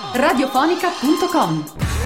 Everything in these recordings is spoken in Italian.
radiofonica.com.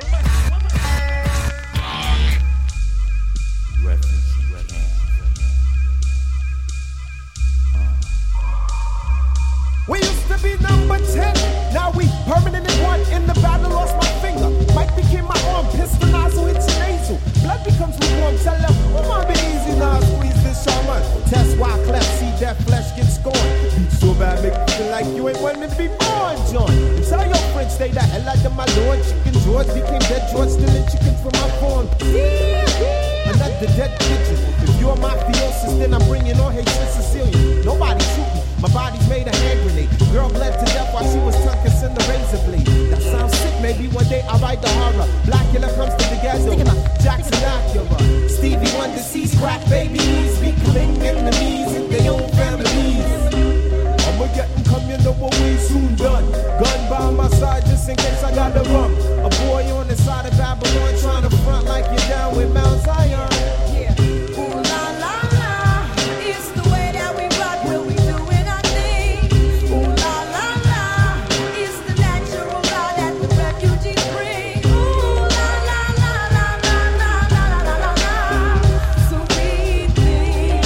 We used to be number 10, now we permanent in one. In the battle, lost my finger. Mike became my arm, pistol nozzle hits your nasal. Blood becomes lukewarm, tell them, oh my, be easy now, squeeze this shaman. Test why cleft, see that flesh get scorned. Beat so bad, make you feel like you ain't wanting to be born, John. And tell your friends, stay the hell out of my lord. Chicken George became dead George, stealing chickens from my farm. Another dead pigeon. If you're mafiosis, then I'm bringing on Haitian Sicilian. Nobody shoot me. My body's made a hand grenade. Girl bled to death while she was tongue kissing the razor blade. That sounds sick, maybe one day I'll write the horror. Blackula comes to the ghetto. Jackson Acura. Stevie Wonder sees crack babies becoming enemies in their own families. I'ma get them come, you know what we soon done. Gun by my side just in case I gotta run. A boy on the side of Babylon trying to front like you're down with Mount Zion. Yeah. Ooh la la la, it's the way that we rock when we doing our thing. Ooh la la la, it's the natural law that the refugees bring. Ooh la la la la la la la la la la. So we think.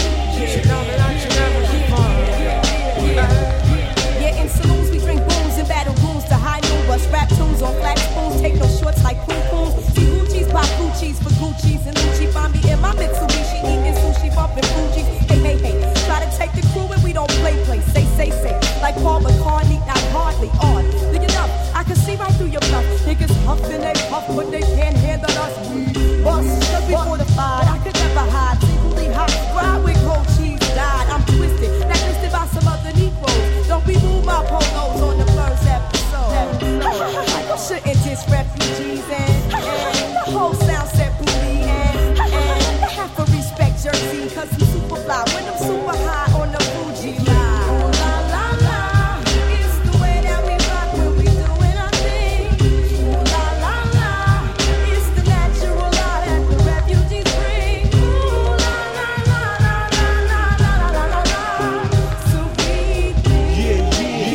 Yeah, in saloons we drink booze and battle rules to high noon. Bust rap tunes on flat spoons, take no shorts like poom pooms. See Gucci's, buy Gucci's for Gucci's and Gucci. Find me in my Mitsubishi eating sushi, bumping Fuji. Hey, hey, hey, try to take the crew and we don't play. Say, like Paul McCartney, not hardly on. Look it up, I can see right through your bluff. Niggas huffing they puff, but they can't handle us. We bust, cause we fortified. I could never hide, legally hot. Ride with cold cheese, died. I'm twisted, not twisted by some other Negroes. Don't be moved by polos on the first episode. You shouldn't diss refugees and the whole sound set booty and they have to respect Jersey cause I'm super fly when I'm super high on the Fuji line. Ooh la la la, it's the way that we rock when we doing our thing. Ooh la la la, it's the natural law that the refugees bring. Ooh la la la la la la la la la la. So we think.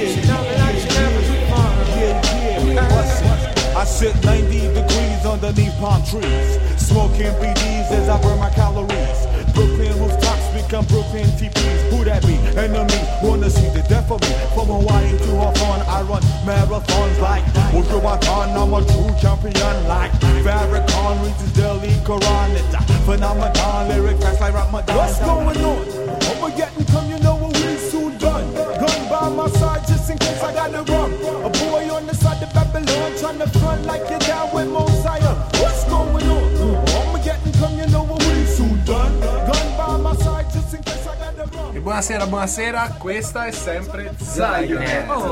I sit 90 degrees underneath palm trees, smoking BDs as I burn my calories. Brooklyn rooftops become Brooklyn TPs. Who that be? Enemy, wanna see the death of me. From Hawaii to Hawthorne, I run marathons like Ultramarthon. I'm a true champion like Farrakhan reads Delhi Quran. It's a phenomenon, lyric fast like Ramadan. What's going on? I'ma get and come, you know what we soon done. Gun by my side just in case I gotta run. A boy on the side of Babylon trying to front like you're down with Mosiah. What's going on? I'ma get and come, you know what we soon done. Gun by my side just in case I gotta run. E buonasera, questa è sempre Zion.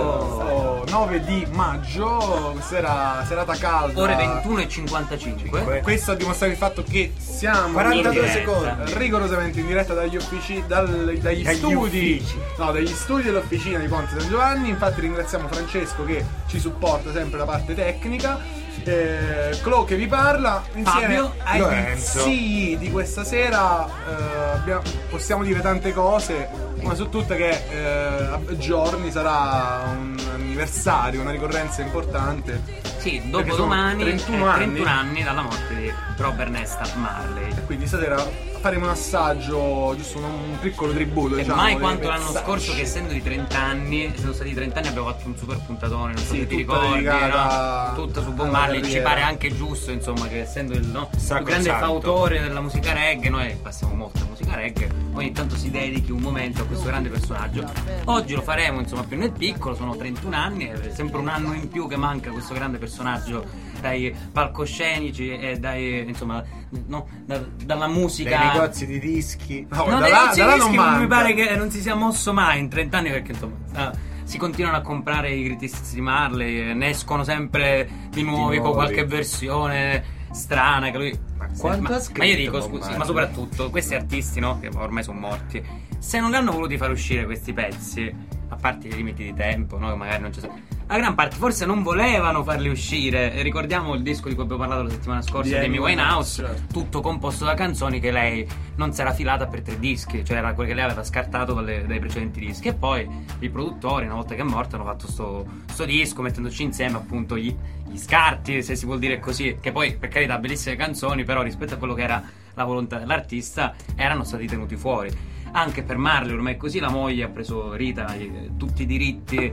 9 di maggio, serata calda. Ore 21:55. Questo a dimostrare il fatto che siamo 42 secondi rigorosamente in diretta dagli uffici, dagli studi dell'officina di Ponte San Giovanni. Infatti ringraziamo Francesco che ci supporta sempre la parte tecnica. Clo che vi parla insieme Fabio, ai Lorenzo. sì di questa sera. Possiamo dire tante cose, ma su tutte che a giorni sarà un anniversario, una ricorrenza importante. Sì, dopo domani 31 anni dalla morte di Robert Nesta Marley. Quindi stasera faremo un assaggio, giusto un piccolo tributo, E diciamo, mai dei quanto l'anno messaggi. scorso che essendo di 30 anni, sono stati 30 anni, abbiamo fatto un super puntatone, non so Sì, se ti tutta ricordi, dedicata no? Tutta su Bob alla Marley, ci carriera. pare anche giusto, insomma, che essendo il più grande Sacrosanto. fautore della musica reggae, noi passiamo molta musica reggae, ogni tanto si dedichi un momento a questo grande personaggio. Oggi lo faremo, insomma, più nel piccolo, sono 31 anni, è sempre un anno in più che manca questo grande personaggio dai palcoscenici e dai, insomma, no, dalla musica, dai negozi di dischi. No, no, da dai là negozi non dischi manca. mi pare che non si sia mosso mai in 30 anni perché insomma si continuano a comprare i greatest di Marley, ne escono sempre di nuovi con qualche versione strana che lui quanto ha ma io scritto dico Bob scusi, Marley? ma soprattutto questi artisti, no, che ormai sono morti, se non li hanno voluti far uscire questi pezzi, a parte i limiti di tempo, no, che magari non ci sono, la gran parte forse non volevano farli uscire. E ricordiamo il disco di cui abbiamo parlato la settimana scorsa di Amy Winehouse, certo. tutto composto da canzoni che lei non si era filata per 3 dischi, cioè era quelle che lei aveva scartato dai precedenti dischi. E poi i produttori, una volta che è morta, hanno fatto sto disco mettendoci insieme appunto gli scarti, se si vuol dire così, che poi per carità bellissime canzoni, però rispetto a quello che era la volontà dell'artista erano stati tenuti fuori. Anche per Marley ormai è così, la moglie ha preso Rita tutti i diritti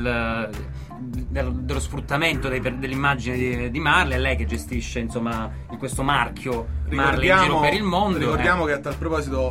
dello sfruttamento dell'immagine di Marley, è lei che gestisce insomma questo marchio Marley in giro per il mondo. Ricordiamo che a tal proposito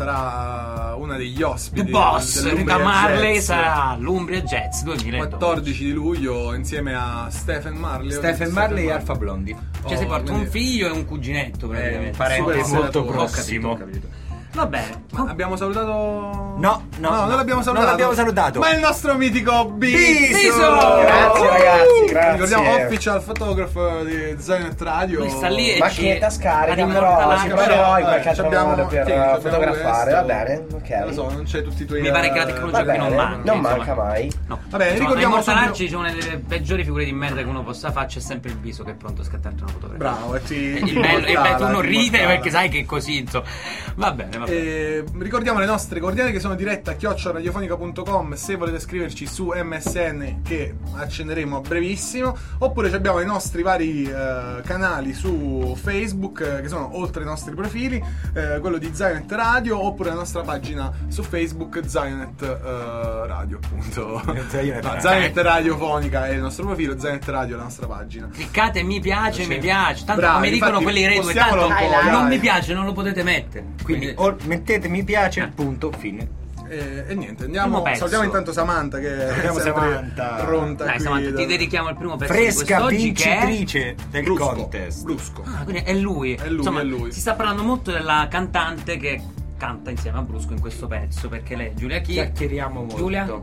sarà una degli ospiti The Boss, Rita Marley Jazz, sarà l'Umbria Jazz 2012. 14 di luglio insieme a Stephen Marley e Alfa Blondy. Cioè si porta un figlio e un cuginetto praticamente. Un parente Super molto senatore. prossimo. Ho capito. Va bene. Abbiamo salutato? No, non l'abbiamo salutato. Non l'abbiamo salutato. Ma è il nostro mitico Biso! Grazie ragazzi, grazie. Ricordiamo official photographer di Zionet Radio. Lui sta lì e Macchinetta ci scarica, ad però immortalare. ci proverò in qualche altro abbiamo- modo per sì, abbiamo fotografare. questo. Va bene, ok. Non lo so, non c'è tutti i tuoi. Mi pare che la tecnologia Va qui non bene, manca. non insomma. manca mai. No. Va bene, Insomma, ricordiamo a immortalarci subito- c'è una delle peggiori figure di merda che uno possa fare, c'è sempre il Biso che è pronto a scattarti una fotografia. Bravo, e ti Il bello, tu non ride perché sai che è così, insomma. Va bene, va bene. Ricordiamo le nostre coordinate che sono diretta @radiofonica.com se volete scriverci su MSN che accenderemo a brevissimo, oppure abbiamo i nostri vari canali su Facebook che sono oltre i nostri profili, quello di Zionet Radio, oppure la nostra pagina su Facebook Zionet Radio appunto. Zionet Radiofonica è il nostro profilo, Zionet Radio è la nostra pagina. Cliccate mi piace, mi piace. Tanto Bravi, come dicono infatti, quelli redui, possiamolo tanto un po', non dai. mi piace, non lo potete mettere. Quindi mettete mi piace, punto, fine. E niente, Primo andiamo. pezzo. Salutiamo intanto Samantha che è Salutiamo sempre Samantha. pronta. Dai, qui Samantha, da- ti dedichiamo il primo pezzo Fresca di quest'oggi che è... vincitrice del Brusco. contest. Brusco. Ah, quindi è lui. È lui, Insomma, è lui. si sta parlando molto della cantante che canta insieme a Brusco in questo pezzo, perché lei è Giulia Chi. Chiacchieriamo molto. Giulia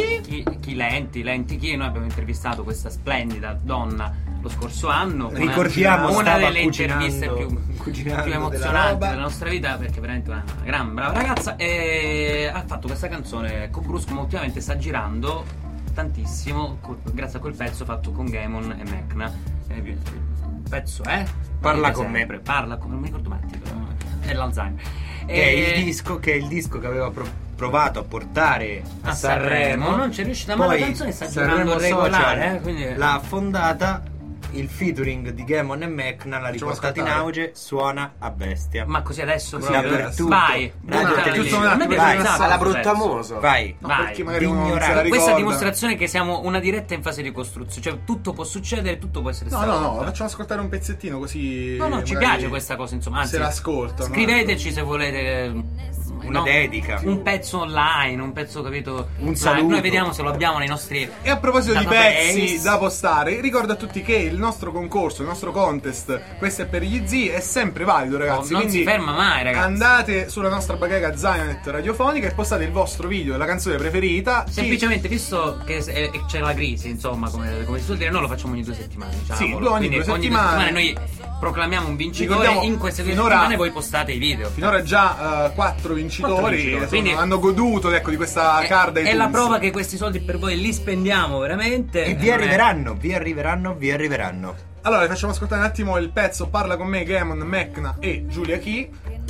Chi Lenti Chi. Noi abbiamo intervistato questa splendida donna lo scorso anno. Ricordiamo, una stava delle interviste cucinando più della emozionanti roba. della nostra vita, perché è veramente una gran brava ragazza, e ha fatto questa canzone con Brusco, ma ultimamente sta girando tantissimo grazie a quel pezzo fatto con Gamon e Mecna. Il pezzo è Parla Dite con me. sempre, parla con me, non mi ricordo mai il titolo, è l'Alzheimer. Che è il disco che aveva provato a portare a Sanremo. non c'è riuscita, ma la Poi canzone sta Sanremo girando regolare, Social quindi l'ha affondata. Il featuring di Gamon e Mecna l'ha riportato in ascoltare. auge, suona a bestia. ma così adesso Così proprio dappertutto. vai, Radio buttala lì. Televisione. A me piace Vai. un sacco Alla questo brutta pezzo. muso. Vai. Vai. Perché magari uno non se la Ignorante. ricorda. Questa è dimostrazione che siamo una diretta in fase di costruzione, cioè tutto può succedere, tutto può essere No, stato. facciamo ascoltare un pezzettino così. No, ci magari piace questa cosa, insomma, anzi, se l'ascoltano. scriveteci se volete Una dedica. un pezzo online, un pezzo, capito? Un Live. saluto. Noi vediamo se lo abbiamo nei nostri. E a proposito di database. pezzi da postare, ricordo a tutti che il nostro concorso, il nostro contest, questo è per gli zii, è sempre valido, ragazzi. non quindi si ferma mai, ragazzi. andate sulla nostra bacheca Zionet radiofonica e postate il vostro video della canzone preferita. Semplicemente, visto che c'è la crisi, insomma, come si suol dire, noi lo facciamo ogni 2 settimane. Diciamo. Sì, ogni Quindi 2 settimane. noi proclamiamo un vincitore. Ricordiamo, In queste 2 finora- settimane voi postate i video. Finora già 4 vincitori, quindi- hanno goduto di questa card È la prova che questi soldi per voi li spendiamo veramente. E vi arriveranno. Allora, vi facciamo ascoltare un attimo il pezzo Parla con me, Gamon, Mecna e Giulia Chi.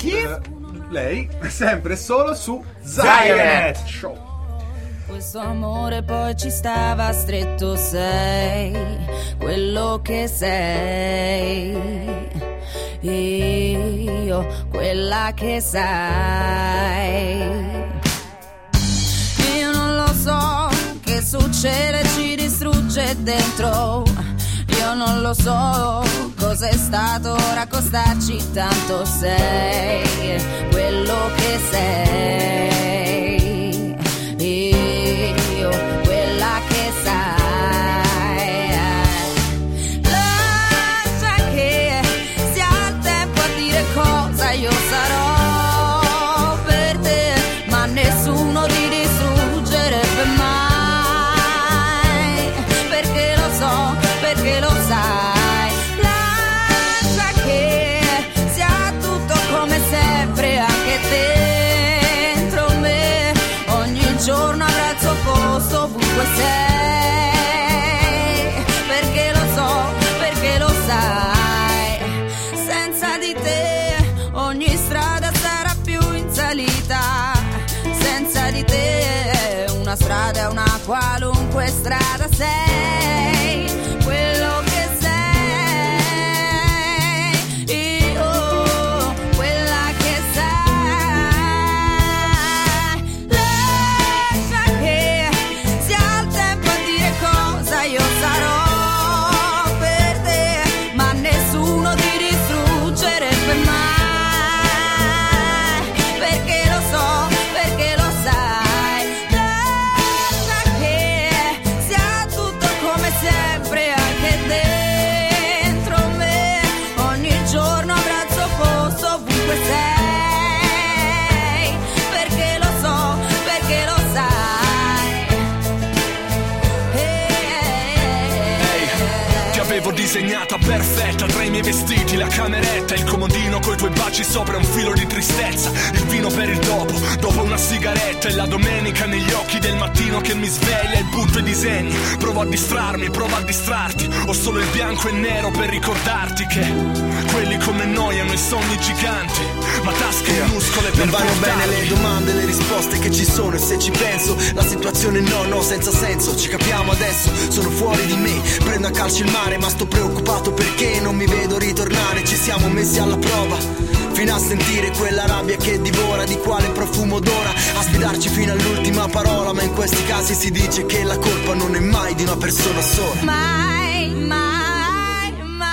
Lei, sempre e solo su Zionet Show. Questo amore poi ci stava stretto, sei quello che sei, io quella che sai. Io non lo so che succede, ci distrugge dentro. Io non lo so cos'è stato, ora accostarci tanto, sei quello che sei, io quella che sai. Lascia che sia il tempo a dire cosa io sarò per te, ma nessuno ti distruggerebbe mai, perché lo so, perché lo sai. Lascia che sia tutto come sempre anche dentro me, ogni giorno avrà il suo posto ovunque sei. qualunque strada sei, quello che sei, io quella che sei. Lascia che sia il tempo a dire cosa io sarò per te, ma nessuno ti distruggerebbe mai, perché lo so, perché lo sai. Lascia che sia tutto come sempre anche dentro me, ogni giorno abbraccio opposto ovunque sei, perché lo so, perché lo sai. Ti avevo disegnata perfetta tra i miei vestiti, la cameretta, il comodino coi tuoi baci sopra, un filo di tristezza, il vino per il dopo una sigaretta, e la domenica negli occhi del mattino che mi sveglia e butto i disegni. Provo a distrarmi, provo a distrarti, ho solo il bianco e nero per ricordarti che quelli come noi hanno i sogni giganti, ma tasche minuscole per Non vanno portarli. bene le domande, le risposte che ci sono, e se ci penso la situazione no, senza senso. Ci capiamo adesso, sono fuori di me, prendo a calci il mare, ma sto preoccupato perché non mi vedo ritornare. Ci siamo messi alla prova, fino a sentire quella rabbia che divora, di quale profumo odora, a sfidarci fino all'ultima parola. Ma in questi casi si dice che la colpa non è mai di una persona sola. Mai, mai, mai.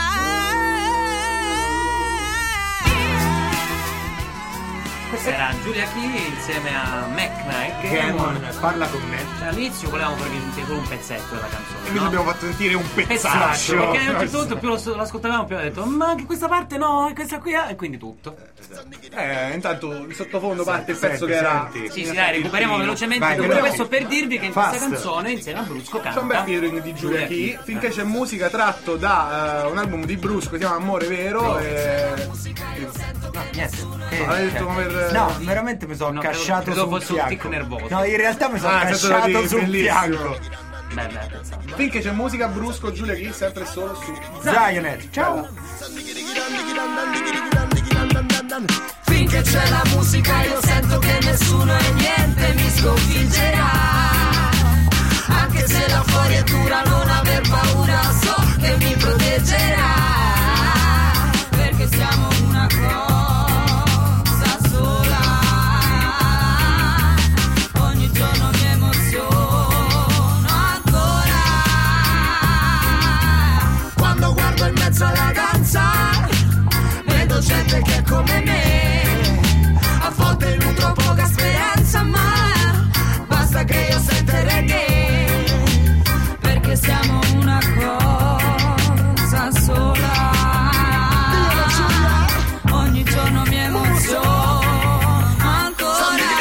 Questa era Giulia Key insieme a Mac Knight. Gamon, parla con me. Cioè, all'inizio volevamo farvi sentire solo un pezzetto della canzone. Quindi no? abbiamo fatto sentire un Pezzaccio, pezzaccio. perché a un certo punto più lo ascoltavamo più ho detto ma anche questa parte no, e questa qui e quindi tutto. Intanto in sottofondo parte il pezzo che era. Sì, dai, recuperiamo velocemente Vai, tutto veloce. questo per dirvi che in Fast. questa canzone insieme a Brusco C'è un bel canta featuring di Giulia Key, finché c'è musica tratto da un album di Brusco che si chiama Amore Vero. Yes. Hai detto come per. No, veramente mi sono No, casciato credo sul fosse un tic fianco. nervoso. No, in realtà mi sono Ah, è stato casciato di- sul bellissimo. fianco. beh, pensavo. Finché c'è musica Brusco, Giulia Key sempre solo su Zionet, ciao. Finché c'è la musica io sento che nessuno e niente mi sconfiggerà, anche se là fuori è dura non aver paura, so che mi proteggerà, perché siamo una cosa sola, ogni giorno mi emoziono ancora, quando guardo in mezzo alla danza vedo gente che è come me, a volte nutro poca speranza, ma basta che io sento il reggae, perché siamo una cosa sola, ogni giorno mi emoziono ancora.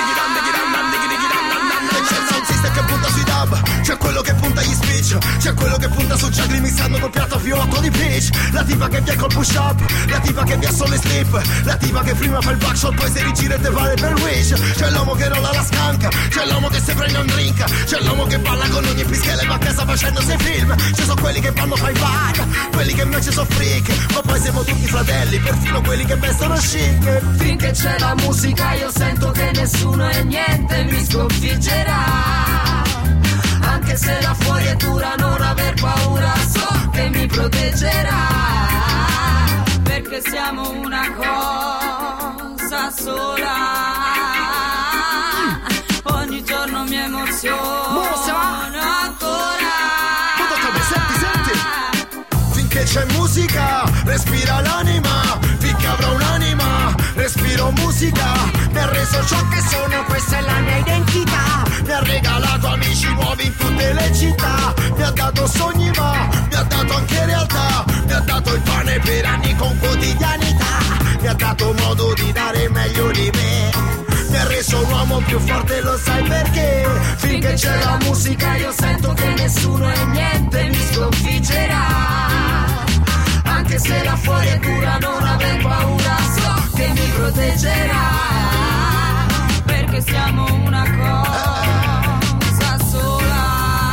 Che punta sui dub, c'è quello che punta agli speech, c'è quello che punta su juggling mixando col piatto fiotto di peach, la tipa che via col push up, la tipa che via solo slip, la tipa che prima fa il backshot poi si rigira e te vale per wish, c'è l'uomo che rolla la scanca, c'è l'uomo che si prende un drink, c'è l'uomo che balla con ogni pischella e va a casa facendosi film, ci sono quelli che vanno fai bag, quelli che invece sono freak, ma poi siamo tutti fratelli, perfino quelli che vestono chic. Finché c'è la musica io sento che nessuno e niente mi sconfiggerà, anche se là fuori è dura non aver paura, so che mi proteggerà, perché siamo una cosa sola, ogni giorno mi emoziono ancora. Finché c'è musica, respira l'anima, finché avrò un'anima, respiro musica, mi ha reso ciò che sono, questa è la mia identità, mi ha regalato amici nuovi in tutte le città, mi ha dato sogni ma mi ha dato anche realtà, mi ha dato il pane per anni con quotidianità, mi ha dato modo di dare meglio di me, mi ha reso un uomo più forte, lo sai perché? Finché c'è la musica io sento che nessuno e niente mi sconfiggerà, anche se là fuori è dura non aver paura, so che mi proteggerà, perché siamo una cosa sola,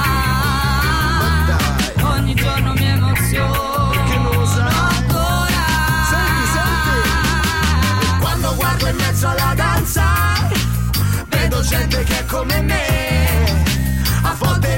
ogni giorno mi emoziono ancora, quando guardo in mezzo alla danza vedo gente che è come me, a volte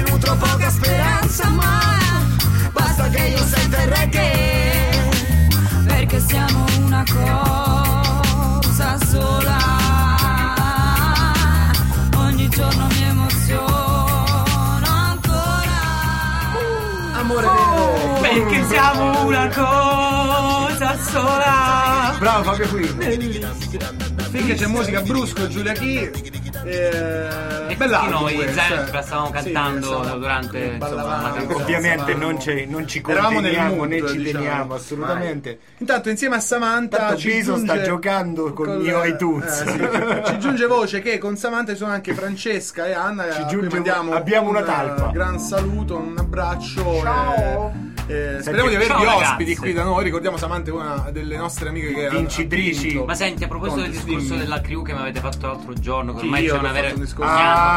Perché siamo una cosa sola. Bravo Fabio Queen. Finché c'è musica Brusco, Giulia Chi. E Bella tutti noi sempre stavamo cantando durante la canzone. Ovviamente non ci Eravamo nel conteniamo mood, né ci diciamo. teniamo assolutamente. Intanto insieme a Samantha Tanto ci Biso sta giunge giocando con il mio iTunes. ci giunge voce che con Samantha ci sono anche Francesca e Anna. Ci a cui giunge- mandiamo abbiamo un una talpa. gran saluto, un abbraccio. Ciao. Speriamo di avervi Ciao, ospiti ragazzi. qui da noi. Ricordiamo Samantha è una delle nostre amiche che Vincitrici. ha vinto. Ma senti, a proposito del Contest, discorso dimmi. della crew che mi avete fatto l'altro giorno, che Sì, ormai io c'è ho una fatto vera. un discorso.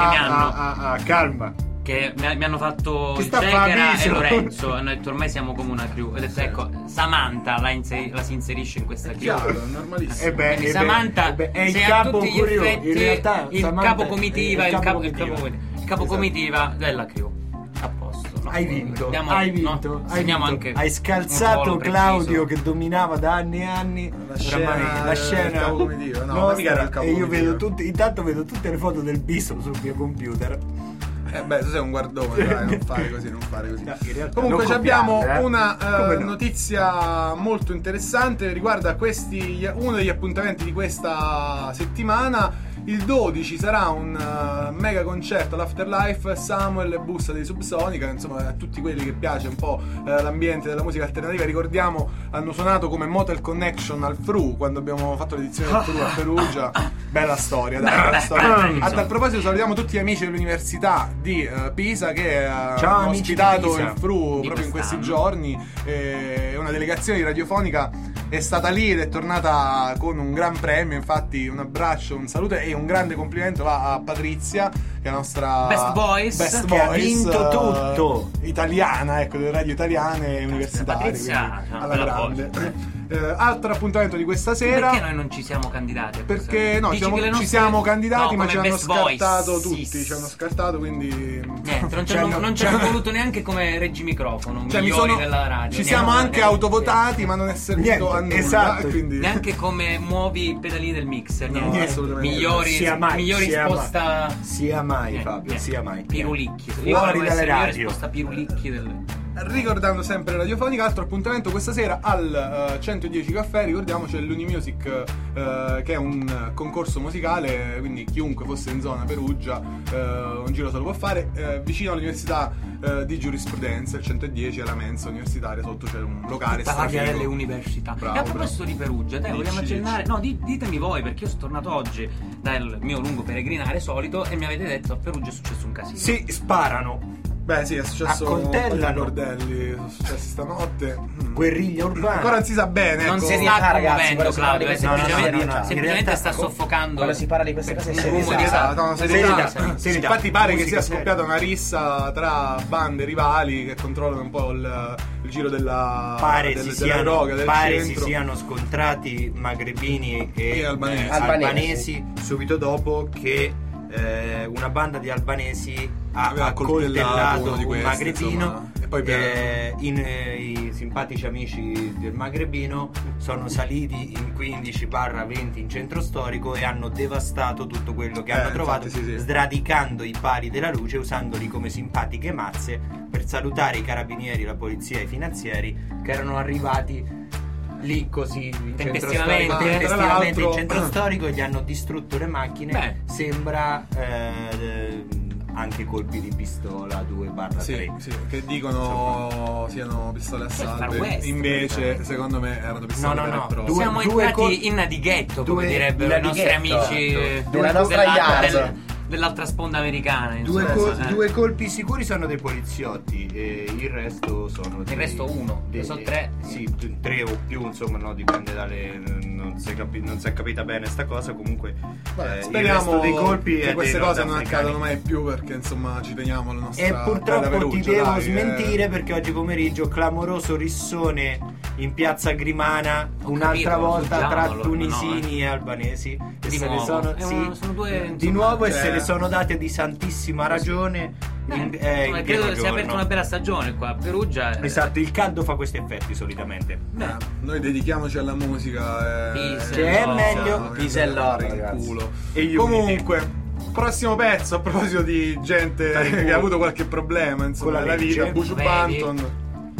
Calma. Che mi hanno fatto Chi il sta a Shakera Fabrizio? e Lorenzo. Hanno detto ormai siamo come una crew. Ho detto ecco, Samantha la si inserisce in questa crew. Chiaro, è normalissimo. Quindi Samantha è il sei a capo tutti gli curioso. effetti In realtà il Samantha capo è comitiva, il il capo Esatto. comitiva della crew. A posto. No? Hai vinto, Andiamo- hai no? vinto, Segniamo anche hai un scalzato ruolo Claudio preciso. che dominava da anni e anni scena la scena del capo comitiva, no, nostra, ma mica era il capo e io comitiva. vedo intanto vedo tutte le foto del Biso sul mio computer. Beh, tu sei un guardone, dai, non fare così. No, in realtà Comunque non abbiamo copiate, una Come no? notizia molto interessante riguarda uno degli appuntamenti di questa settimana. Il 12 sarà un mega concerto all'Afterlife. Samuel Bussa dei Subsonica, insomma a tutti quelli che piace un po' l'ambiente della musica alternativa. Ricordiamo, hanno suonato come Motel Connection al Fru quando abbiamo fatto l'edizione del Fru a Perugia. Bella storia, dai, bella storia. A tal proposito salutiamo tutti gli amici dell'università di Pisa che Ciao, hanno amici di ospitato Pisa. il Fru Di proprio in questi quest'anno. giorni. Una delegazione di radiofonica è stata lì ed è tornata con un gran premio. Infatti un abbraccio, un saluto e un grande complimento va a Patrizia, che è la nostra Best Voice, che ha vinto tutto. italiana, ecco, delle radio italiane e universitarie, Patrizia, quindi cioè, alla bella grande. Altro appuntamento di questa sera. Perché noi non ci siamo candidati? a questa? Perché no, Dici che le ci nostre- siamo candidati, no, ma come ci hanno Best Voice. scartato Sì, tutti. sì. Ci hanno scartato, quindi. Niente, non ci hanno voluto neanche come reggimicrofono, Cioè, migliori della radio. ci siamo Neanche- anche autovotati, ma non è servito Niente, a nulla. esatto. Quindi. Neanche come muovi i pedalini del mixer. No, niente. assolutamente. Migliori, Sia mai, migliori sia sposta. Sia mai Niente, Fabio, niente. sia mai. Pirulicchi. Fuori Io volevo dalle essere migliore radio. sposta pirulicchi del. Ricordando sempre radiofonica, altro appuntamento questa sera al 110 Caffè. Ricordiamo c'è l'Unimusic, che è un concorso musicale, quindi chiunque fosse in zona Perugia un giro se lo può fare, vicino all'università di giurisprudenza, il 110 alla mensa universitaria. Sotto c'è un locale Tutta la via strafigo. delle università. Bravo, E a proposito di Perugia, te vogliamo Dici. accennare? No, ditemi voi, perché io sono tornato oggi dal mio lungo peregrinare solito e mi avete detto a Perugia è successo un casino. Sì, sparano. Beh sì, è successo un po' di Accoltellano. bordelli, sono successi stanotte. Guerriglia urbana. Ancora non si sa bene, Non ecco. si serietà, sta ragazzi, commuovendo, quando si parla di Claudio, queste cose, semplicemente, no, no, no. semplicemente In realtà, sta soffocando. quando si parla di queste cose è un serietà. fumo di Esatto, no, serietà. Serietà. Infatti pare che Musica sia scoppiata seria. una rissa tra bande rivali che controllano un po' il giro della della droga del si centro. siano scontrati magrebini e E albanesi. albanesi subito dopo che una banda di albanesi ha Aveva accoltellato coltellato uno di un questi, magrebino, insomma, e poi i simpatici amici del magrebino sono saliti in 15/20 in centro storico e hanno devastato tutto quello che hanno trovato, infatti, sì. sradicando i pali della luce, usandoli come simpatiche mazze per salutare i carabinieri, la polizia e i finanzieri che erano arrivati lì così in Tempestivamente. centro storico, Tra l'altro- in centro storico, e gli hanno distrutto le macchine. Beh. Sembra anche colpi di pistola 2/3. Sì, sì, che dicono siano pistole a Far salve. West, Invece, secondo me, erano pistole No, no, vere no. e proprie. Due- Siamo due entrati in dighetto, come due- direbbero i in nostri dighetto, amici della nostra yard. dell'altra sponda americana. Due, insomma, due colpi sicuri sono dei poliziotti e il resto sono Il resto uno, sono tre. Sì, 3 o più, insomma, no, dipende dalle. Non si è capita bene sta cosa. Comunque Vabbè, il speriamo resto dei colpi che è queste dei cose non nordafricani. accadano mai più, perché insomma ci teniamo alla nostra E bella purtroppo Perugia, ti devo dai, smentire perché oggi pomeriggio clamoroso rissone in piazza Grimana, un'altra capito, volta tra fuggiamolo, tunisini e albanesi. E Di se ne nuovo. sono, Sono due, di insomma, nuovo, e cioè- se ne sono date di santissima ragione. in insomma, pieno credo che sia aperta giorno. una bella stagione qua a Perugia. Esatto, il caldo fa questi effetti solitamente. Noi dedichiamoci alla musica. Peace Che è and meglio. Siamo Peace and love, in ragazzi. culo. E gli Comunque, prossimo pezzo, a proposito di gente che ha avuto qualche problema, insomma, Con la nella vita, legge. Buju Vedi? Banton.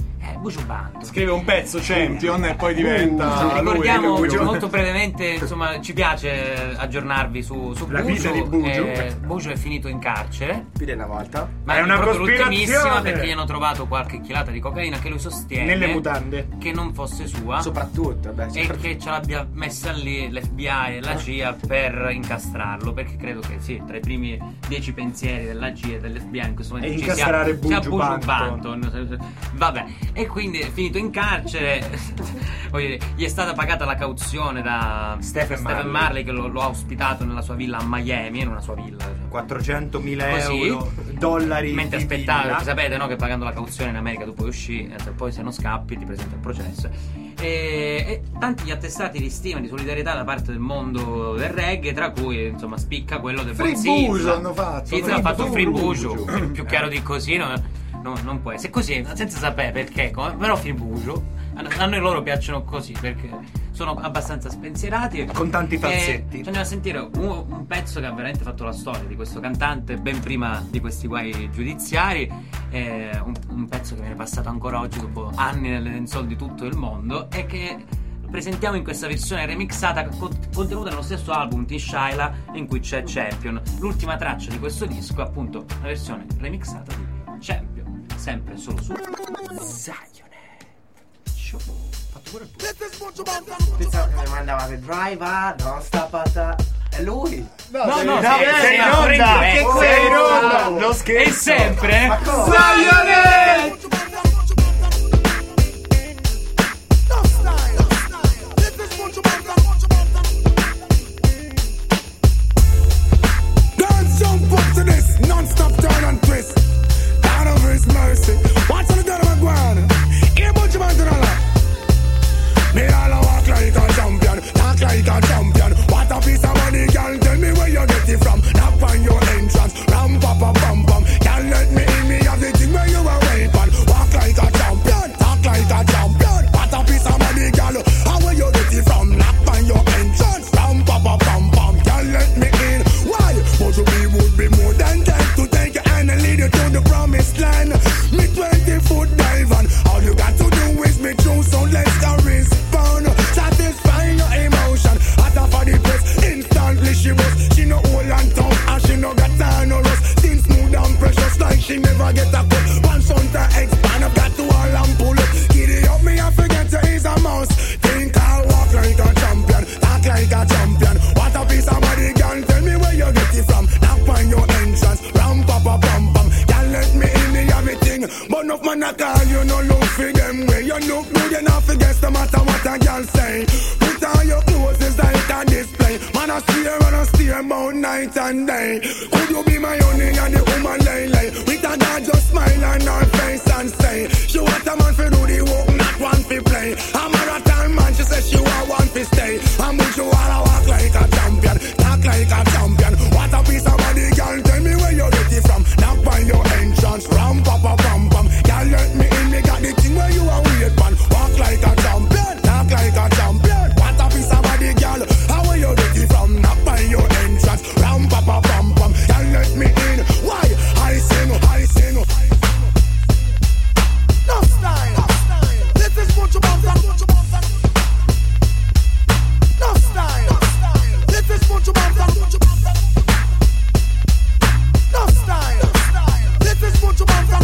Buju Banton. Scrive un pezzo Champion e poi diventa Ricordiamo lui. molto brevemente, insomma, ci piace aggiornarvi su La vita di Buju. Buju è finito in carcere, Più di una volta. ma È una proprio cospirazione. l'ultimissima, perché gli hanno trovato qualche chilata di cocaina che lui sostiene Nelle mutande. che non fosse sua Soprattutto, beh, e che ce l'abbia messa lì l'FBI e la CIA per incastrarlo, perché credo che sì, tra i primi 10 pensieri della CIA e dell'FBI in questo momento E ci incastrare sia Buju Banton. Vabbè, e quindi è finito in carcere. Voglio dire, gli è stata pagata la cauzione da Stephen Marley, che lo ha ospitato nella sua villa a Miami, in una sua villa 400.000 così, euro, dollari. mentre di aspettava, villa. sapete, no, che pagando la cauzione in America tu puoi uscire, poi se non scappi ti presenta il processo. E tanti gli attestati di stima, di solidarietà da parte del mondo del reggae, tra cui insomma spicca quello del Free buon Sizza. Buju hanno fatto. Sizza ha fatto Free Buju, Buju. più chiaro di così non può essere così, senza sapere perché, però Free Buju a noi loro piacciono così, perché sono abbastanza spensierati Con tanti falsetti. Ci andiamo a sentire un pezzo che ha veramente fatto la storia di questo cantante ben prima di questi guai giudiziari, un pezzo che viene passato ancora oggi dopo anni nelle lenzuola di tutto il mondo e che presentiamo in questa versione remixata contenuta nello stesso album Tishaila, in cui c'è Champion. L'ultima traccia di questo disco è appunto la versione remixata di Champion, sempre solo su Zioned Show. Fatto pure il Pensavo che mi mandava per drive, non stop. È lui. No, sei sei in in onda. diretta. Sei in onda. Lo E scherzo. sempre Ma cosa? Zioned! Dance jump up to this, non-stop turn and twist. God of His mercy. Watch on the gun of my guan. Here, bunch of man to the left. Me all a walk like a champion, talk like a champion. What a piece of money, girl. Tell me where you get it from. Knock on your entrance, ram pa pa pam pam. Can't let me in, me have the thing where you are waiting. Walk like a champion, talk like a champion. What a piece of money, girl. How where you get it from? Knock on your entrance, ram pa pa pam pam. Can't let me in. Why? But you be would be more than that to take your hand and lead you to the promised land. Me 20-foot dive on. All you got to do is me through, so let's go respond. Satisfy your emotion. Hot off of the press, instantly she was. She no old and tough, and she no got time no rust. Skin smooth and precious like she never get a cut. One son to expand, I've got to all and pull up. Giddy up, me I forget to is a mouse. Think I'll walk like a champion, talk like a champion. What a piece of body, girl, tell me where you get it from. Knock on your entrance, ram pa pa pam pam. Can't let me in, me everything. But enough man I call you, no look for them way. You look good enough to guess no matter what a girl say. Put on your clothes, it's like a display. Man I steer about night and day. Could you be my honey and the woman lay lay? With a girl just smile on her face and say, she want a man for do the work, not one for play. A marathon man, she says she want one for stay. And but you wanna walk like a champion, talk like a champion. What a piece of body, girl, tell me where you get it from. Knock on your entrance, ram pa pa pam pam. Girl, let me in, me got the thing where you are weird man. Walk like a champion, talk like a champion. What a piece of body, girl, how where you get it from? Knock on your entrance, ram pa pa pam pam. Girl, let me in. Why? I sing. No style. This is what you want. No style. This is what you want. No style. This is what you want.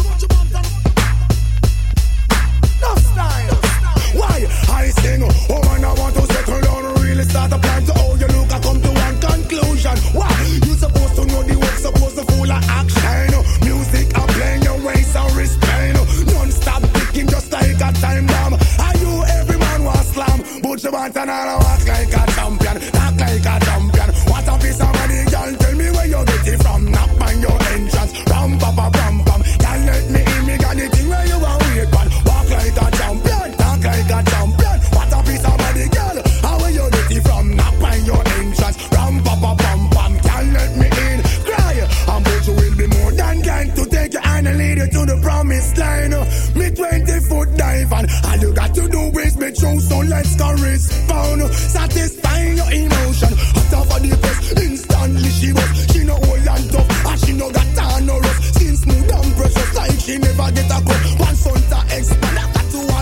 No style. Why? I sing. Oh man, I want to settle down, really start a plan to how you look. I come to one conclusion. Why? You supposed to know the work, supposed to full of action. Music I playing your waist and restrain. Non-stop ticking just like a time bomb. Are you every man was slam? But you want another walk like a champion, talk like a champion. What a piece of money, girl, tell me where you get it from. Knock on your entrance, ram pa pa pam pam. Can't let me in, me got the thing where you are weird man. Walk like a champion, talk like a champion. What a piece of money, girl, how where you get it from? Knock on your entrance, ram pa pa pam pam. Can't let me in, cry. And but you will be more than kind to take your hand and lead you to the promised line. Me 20-foot dive on. All you got to do is me through, so let's go respond. Satisfying your emotion. Hot off of the press, instantly she was. She no old and tough, and she no got time no rust. Skin smooth and precious like she never get a cut. One son to expand, I got to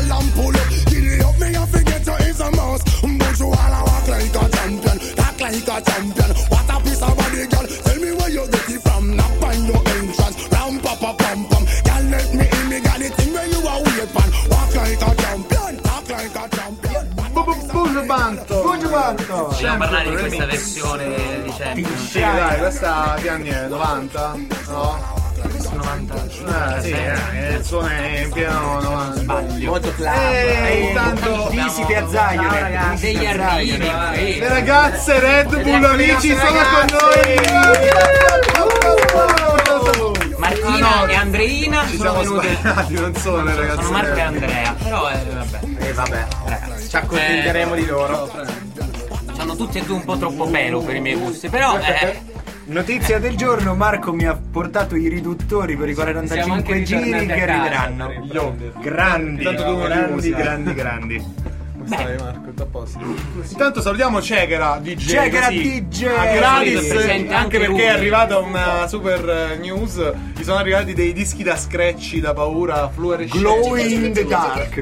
Banto. Vogliamo parlare di questa versione di Sì, dai, questa che anni è? 90? No? 90. Sì, il suono è in pieno 90. Molto club. Intanto Disi Piazzaglio, Degli arrivi. le ragazze Red Bull amici sono con noi. Martina e Andreina Ci sono siamo venute. sbagliati, non sono le ragazze Sono Marco e Red. Andrea, però vabbè. Ci accontenteremo di loro. Hanno tutti e due un po' troppo pelo per i miei gusti, però Notizia del giorno, Marco mi ha portato i riduttori per i 45 giri che arriveranno. Grandi, Tanto tu non li usi. grandi. Stai Marco, tutto a posto. Intanto salutiamo Cechera DJ. Cechera così, DJ. a gratis, Presente anche anche perché lui. è arrivata una super news. Gli sono arrivati dei dischi da scratch da paura, fluorescenti. Glowing in the dark.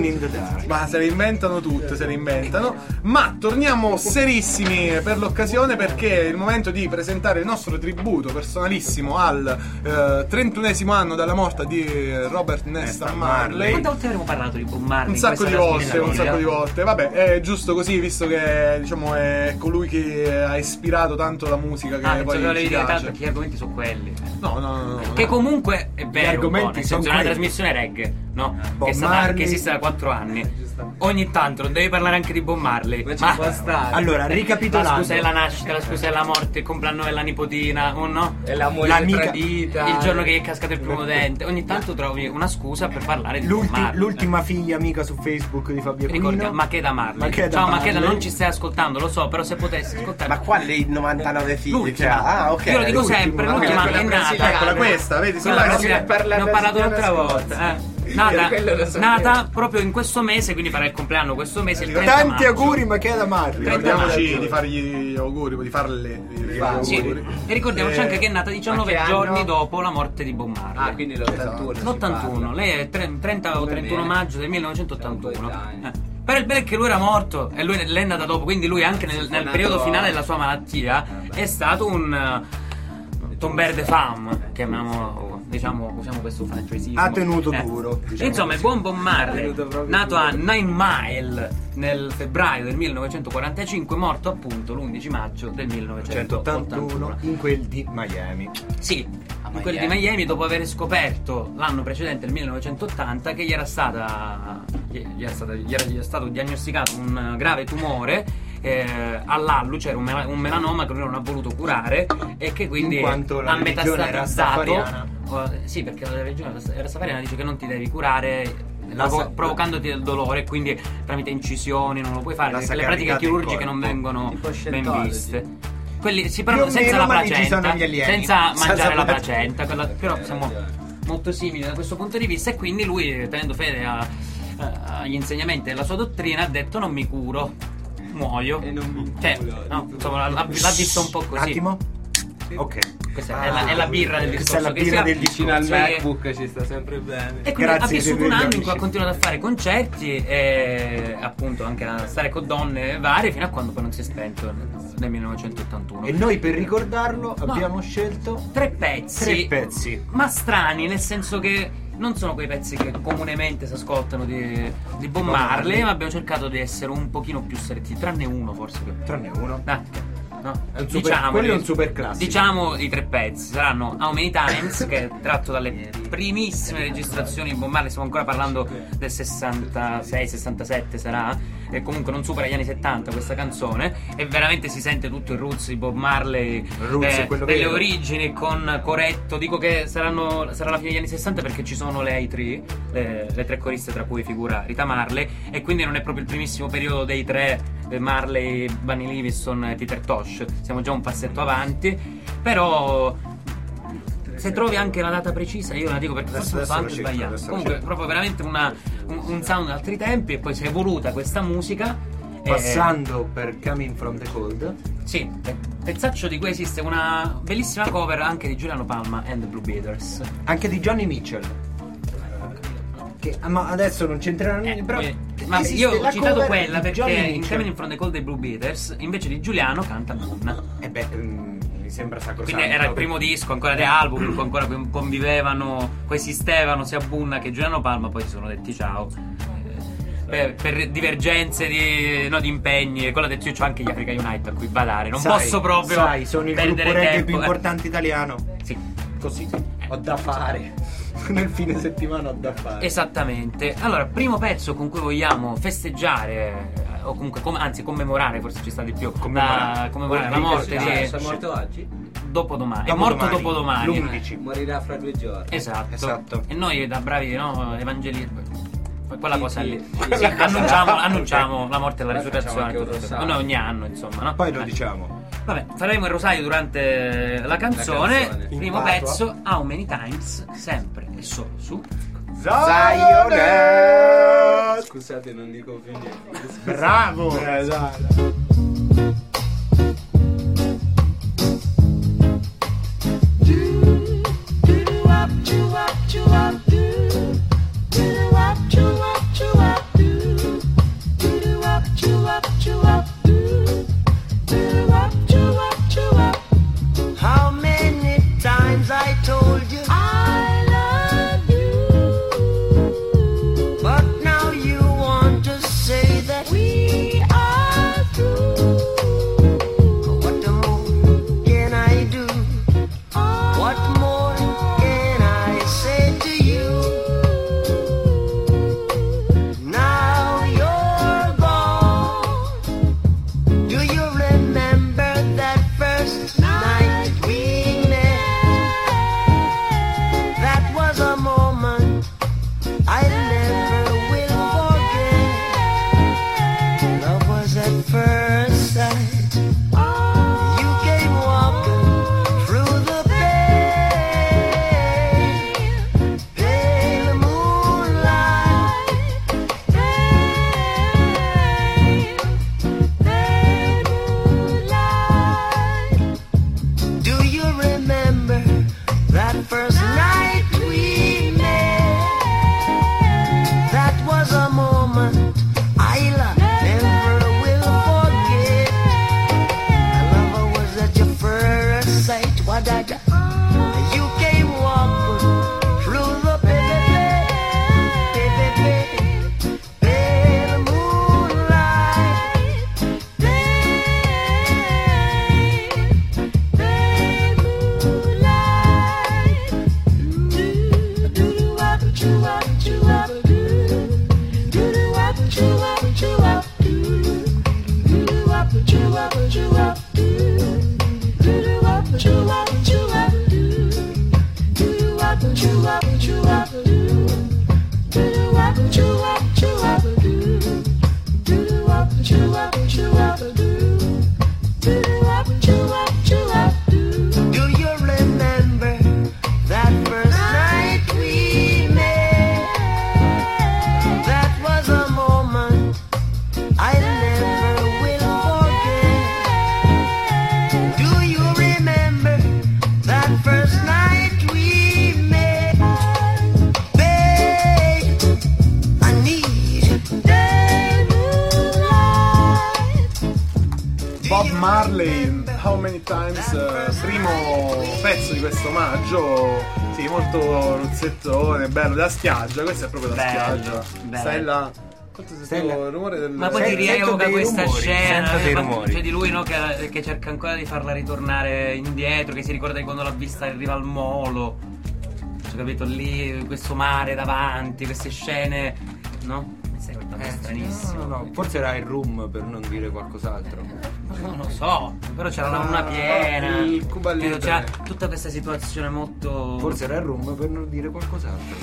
Ma se le inventano tutte, se le inventano. Ma torniamo serissimi per l'occasione, perché è il momento di presentare il nostro tributo personalissimo al 31esimo anno dalla morte di Robert Nesta Marley. quante volte avremo parlato di Bob Marley? Un in sacco questa di volte, trasmissione? un sacco di volte. Vabbè, è giusto così, visto che diciamo è colui che ha ispirato tanto la musica che poi volevi ci dire tanto piace. che gli argomenti sono quelli. No. Che comunque è vero, argomenti nel sono senso, è una quelli. trasmissione reggae, no? Bob Che Marley. esiste da 4 anni. Ogni tanto non devi parlare anche di Bob Marley. Ma Allora, la ricapitolando. scusa della nascita, la scusa della morte, il compleanno della nipotina, o no? E la moglie L'amica- tradita. Il giorno che gli è cascato il primo dente. Ogni tanto trovi una scusa per parlare di Bob Marley. L'ultima figlia amica su Facebook di Fabio Ricordiamo Aquino. Macheda Marley. Macheda Ciao Marley. Macheda, non ci stai ascoltando, lo so, però se potessi ascoltare. Ma quali 99 figli? L'ultima. Ok. Io lo dico sempre, l'ultima quella è nata. brasiliana. Eccola questa, vedi? Quella Sembra che brasiliana, si parla ne ho parlato l'altra brasiliana volta. Io quello lo sapevo. Nata proprio in questo mese, quindi farà il compleanno questo mese. Il 30 Tanti maggio. auguri Macheda Marley. ricordiamoci di fargli gli auguri, di farle gli Sì. auguri. E ricordiamoci anche che è nata 19 Ma che giorni anno? dopo la morte di Bob Marley. Ah, quindi l'81. L'81, lei è 30 o 31 maggio del 1981. Però il bello è che lui era morto e lei è nata dopo, quindi lui anche nel periodo finale della sua malattia è stato un tomber de femme, chiamiamo, diciamo, usiamo questo francesismo. Ha tenuto duro, diciamo Insomma, il buon Bob Marley, nato a Nine Mile nel febbraio del 1945, morto appunto l'11 maggio del 1981. in quel di Miami. Sì, in quelli di Miami, dopo aver scoperto l'anno precedente, il 1980, che gli era stato diagnosticato un grave tumore all'alluce, era un melanoma che lui non ha voluto curare e che quindi In quanto la ha religione metastatizzato. Sì, perché la religione rastafariana dice che non ti devi curare provocandoti del dolore, quindi tramite incisioni non lo puoi fare, perché le pratiche chirurgiche non vengono ben viste. Quelli si parlano Più o senza meno, la ma lì ci sono placenta, gli alieni. senza mangiare Senza la placenta. placenta, però siamo molto simili da questo punto di vista, e quindi lui, tenendo fede agli insegnamenti della sua dottrina, ha detto: non mi curo, muoio. Cioè, no, insomma, l'ha visto un po' Un così. attimo. Ok. Questa è la birra del Questa è discorso. la birra del Vicino al discorso, che- MacBook ci sta sempre bene. E quindi Grazie, ha vissuto siete un anno gli in cui ha amici. continuato a fare concerti e appunto anche a stare con donne varie, fino a quando poi non si è spento nel 1981. E noi per ricordarlo abbiamo scelto Tre pezzi, ma strani, nel senso che non sono quei pezzi che comunemente si ascoltano di Bob Marley, ma abbiamo cercato di essere un pochino più stretti, tranne uno forse. tranne uno. No. È un super- quello è un super classico. Diciamo i tre pezzi saranno How Many Times, che è tratto dalle primissime registrazioni di Bob Marley, stiamo ancora parlando del 66-67 sarà, e comunque non supera gli anni 70 questa canzone, e veramente si sente tutto il roots di Bob Marley, È quello delle vero. origini con Coretto. Dico che sarà la fine degli anni 60 perché ci sono le A3, le tre coriste, tra cui figura Rita Marley, e quindi non è proprio il primissimo periodo dei tre, Marley, Bunny Livingston e Peter Tosh. Siamo già un passetto avanti, però se trovi anche la data precisa io la dico, perché forse Adesso sto anche lo cerco, sbagliando. adesso lo Comunque cerco. proprio veramente un sound di altri tempi, e poi si è evoluta questa musica Passando per Coming from the Cold. sì, pezzaccio di cui esiste una bellissima cover anche di Giuliano Palma and the Blue Beaters. Anche di Johnny Mitchell. Ma adesso non c'entrerà niente. Però Ma esiste io ho la citato cover quella di perché Johnny in Mitchell. Coming from the Cold dei Blue Beaters invece di Giuliano canta Moon. Mi sembra sacrosanto. Quindi era il primo disco ancora di album in cui ancora convivevano, coesistevano sia Bunna che Giuliano Palma, poi si sono detti ciao. per divergenze di impegni, quello detto, io c'ho anche gli Africa Unite a cui badare, non posso proprio sono il perdere gruppo reggae tempo. più importante italiano. Sì, Così ho da fare. Nel fine settimana ho da fare. esattamente. Allora, primo pezzo con cui vogliamo festeggiare o comunque commemorare, forse ci sta di più, commemorare la morte di È morto oggi? dopodomani. È morto dopodomani. L'11. Morirà fra 2 giorni. Esatto. E noi da bravi, no, evangelisti, quella cosa lì. sì. Annunciamo la morte e la Poi risurrezione. facciamo anche un rosario. Noi ogni anno, insomma, no? Poi lo diciamo. Vabbè, faremo il rosario durante la canzone. La canzone. Primo In patua. pezzo, How Many Times, sempre e solo su. Sayonara. Scusate, non dico più niente. Bravo. How many times I told you I love you, but now you want to say that we are through. What more can I do? What more can I say to you? Now you're gone. Do you remember that first night we met? That was a moment I never will forget. Love was at first sight. You came walking through the pale moonlight. Do you remember that first night we met? That was a moment I never will forget. Lover was at your first sight. What did you came walking through the pale moonlight. Do you remember that first night we met? That was a moment I never will forget. Do you remember that first night we met? Babe, I need you. Bob Marley, How Many Times, primo pezzo di questo omaggio, sì, molto ruzzettone, bello, da spiaggia, questo è proprio da spiaggia. bello. Stella, quanto sei stato il rumore del... Ma poi ti Sento rievoca dei questa rumori, scena, sento dei rumori. C'è di lui, no, che cerca ancora di farla ritornare indietro, che si ricorda di quando l'ha vista arriva al molo. Cioè, capito, lì, questo mare davanti, queste scene, no? Sei stranissimo. No, forse era il room per non dire qualcos'altro. Non lo so, però c'era una luna piena. il Cuba credo Libre. c'era tutta questa situazione molto. Forse era il room per non dire qualcos'altro.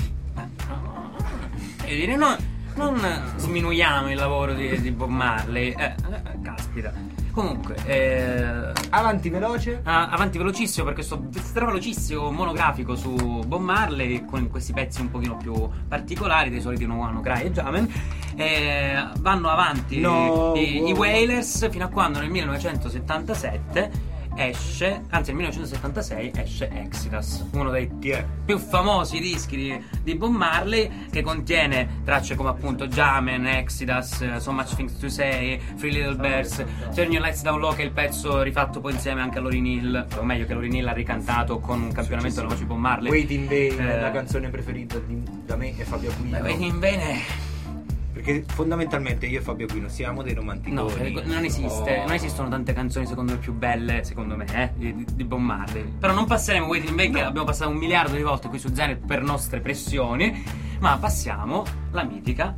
Io direi non sminuiamo il lavoro di Bob Marley. Caspita. Comunque, Avanti veloce. avanti velocissimo perché sto stravelocissimo monografico su Bob Marley con questi pezzi un pochino più particolari dei soliti No One No Cry e Jamen. Vanno avanti i Wailers fino a quando nel 1977 esce, anzi nel 1976 esce Exodus, uno dei più famosi dischi di Bob Marley, che contiene tracce come appunto Jamen, Exodus, So Much Things to Say, Three Little Birds, Turn Your Lights Down Low, che è il pezzo rifatto poi insieme anche a Lauryn Hill, o meglio che Lauryn Hill ha ricantato con un campionamento della voce Bob Marley. Waiting in Vain, la canzone preferita da me e Fabio Aquino. Waiting in Vain Perché fondamentalmente io e Fabio Quino siamo dei romanticoni. No, non esistono tante canzoni secondo me più belle, secondo me, di Bob Marley. Però non passeremo Waiting in Vain, che abbiamo passato 1 miliardo di volte qui su Zanet per nostre pressioni, ma passiamo la mitica.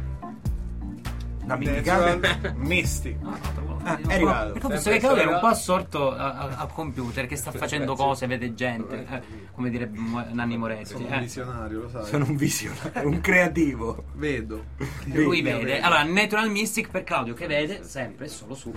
La mitica Mystic. è arrivato. Ecco, visto che Claudio era un po' assorto al computer, che sta facendo cose, vede gente, come direbbe Nanni Moretti. Sono un visionario, lo sai. Sono un visionario, un creativo. Vedo. Lui vede. Allora, Natural Mystic per Claudio, che vede sempre e solo su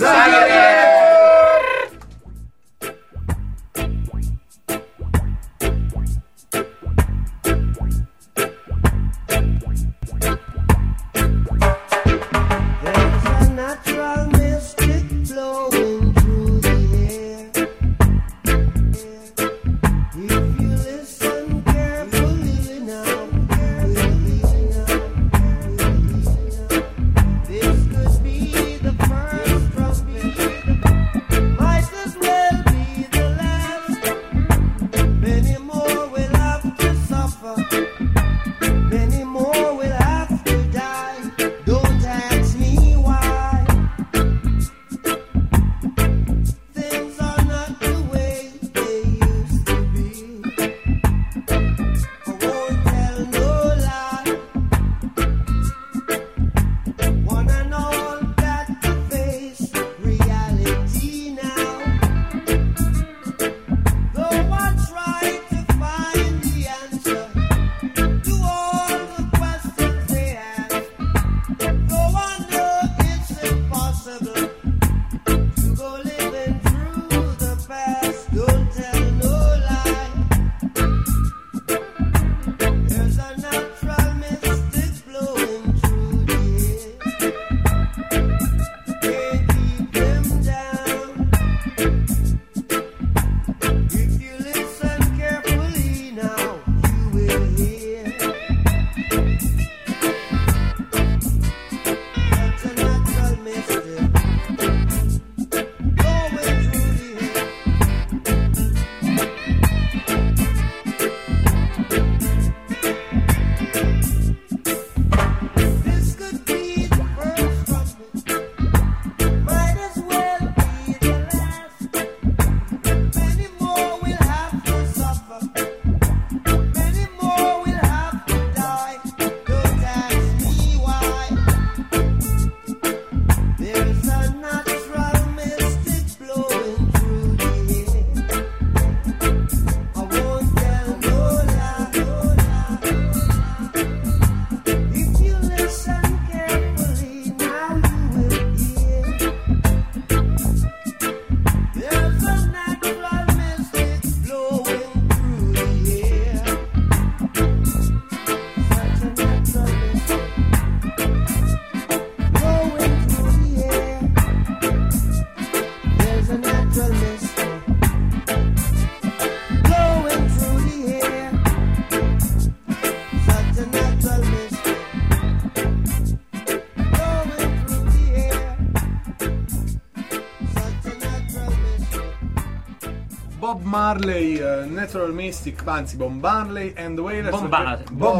Bob Marley, Natural Mystic, anzi Bob Marley and the Wailers. Bob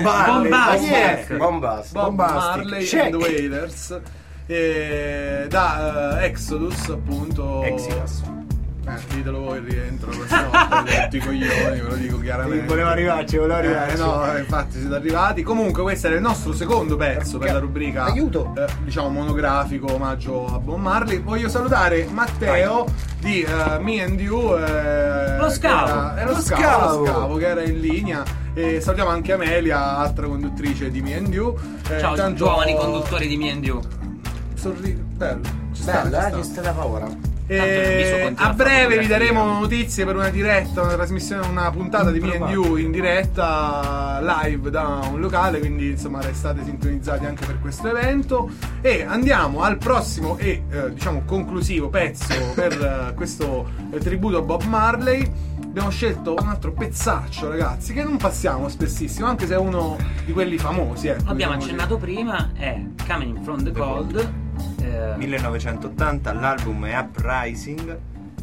Marley and the Wailers, da Exodus, appunto. Exodus. Ditelo voi il rientro, tutti i coglioni, ve lo dico chiaramente. Volevo arrivarci. No, infatti siete arrivati. Comunque questo era il nostro secondo pezzo per la rubrica diciamo monografico omaggio a Bob Marley. Voglio salutare Matteo di Me and You, lo Scavo che era in linea. E salutiamo anche Amelia, altra conduttrice di Me and You. Ciao giovani conduttori di Me and You. Bello, Bella, ci sta da paura. A breve vi daremo notizie per una diretta, una trasmissione, una puntata di Me and You in diretta live da un locale, quindi insomma restate sintonizzati anche per questo evento. E andiamo al prossimo e diciamo conclusivo pezzo per questo tributo a Bob Marley. Abbiamo scelto un altro pezzaccio, ragazzi, che non passiamo spessissimo, anche se è uno di quelli famosi. Abbiamo accennato prima, è Coming from the Cold, 1980, l'album è Uprising.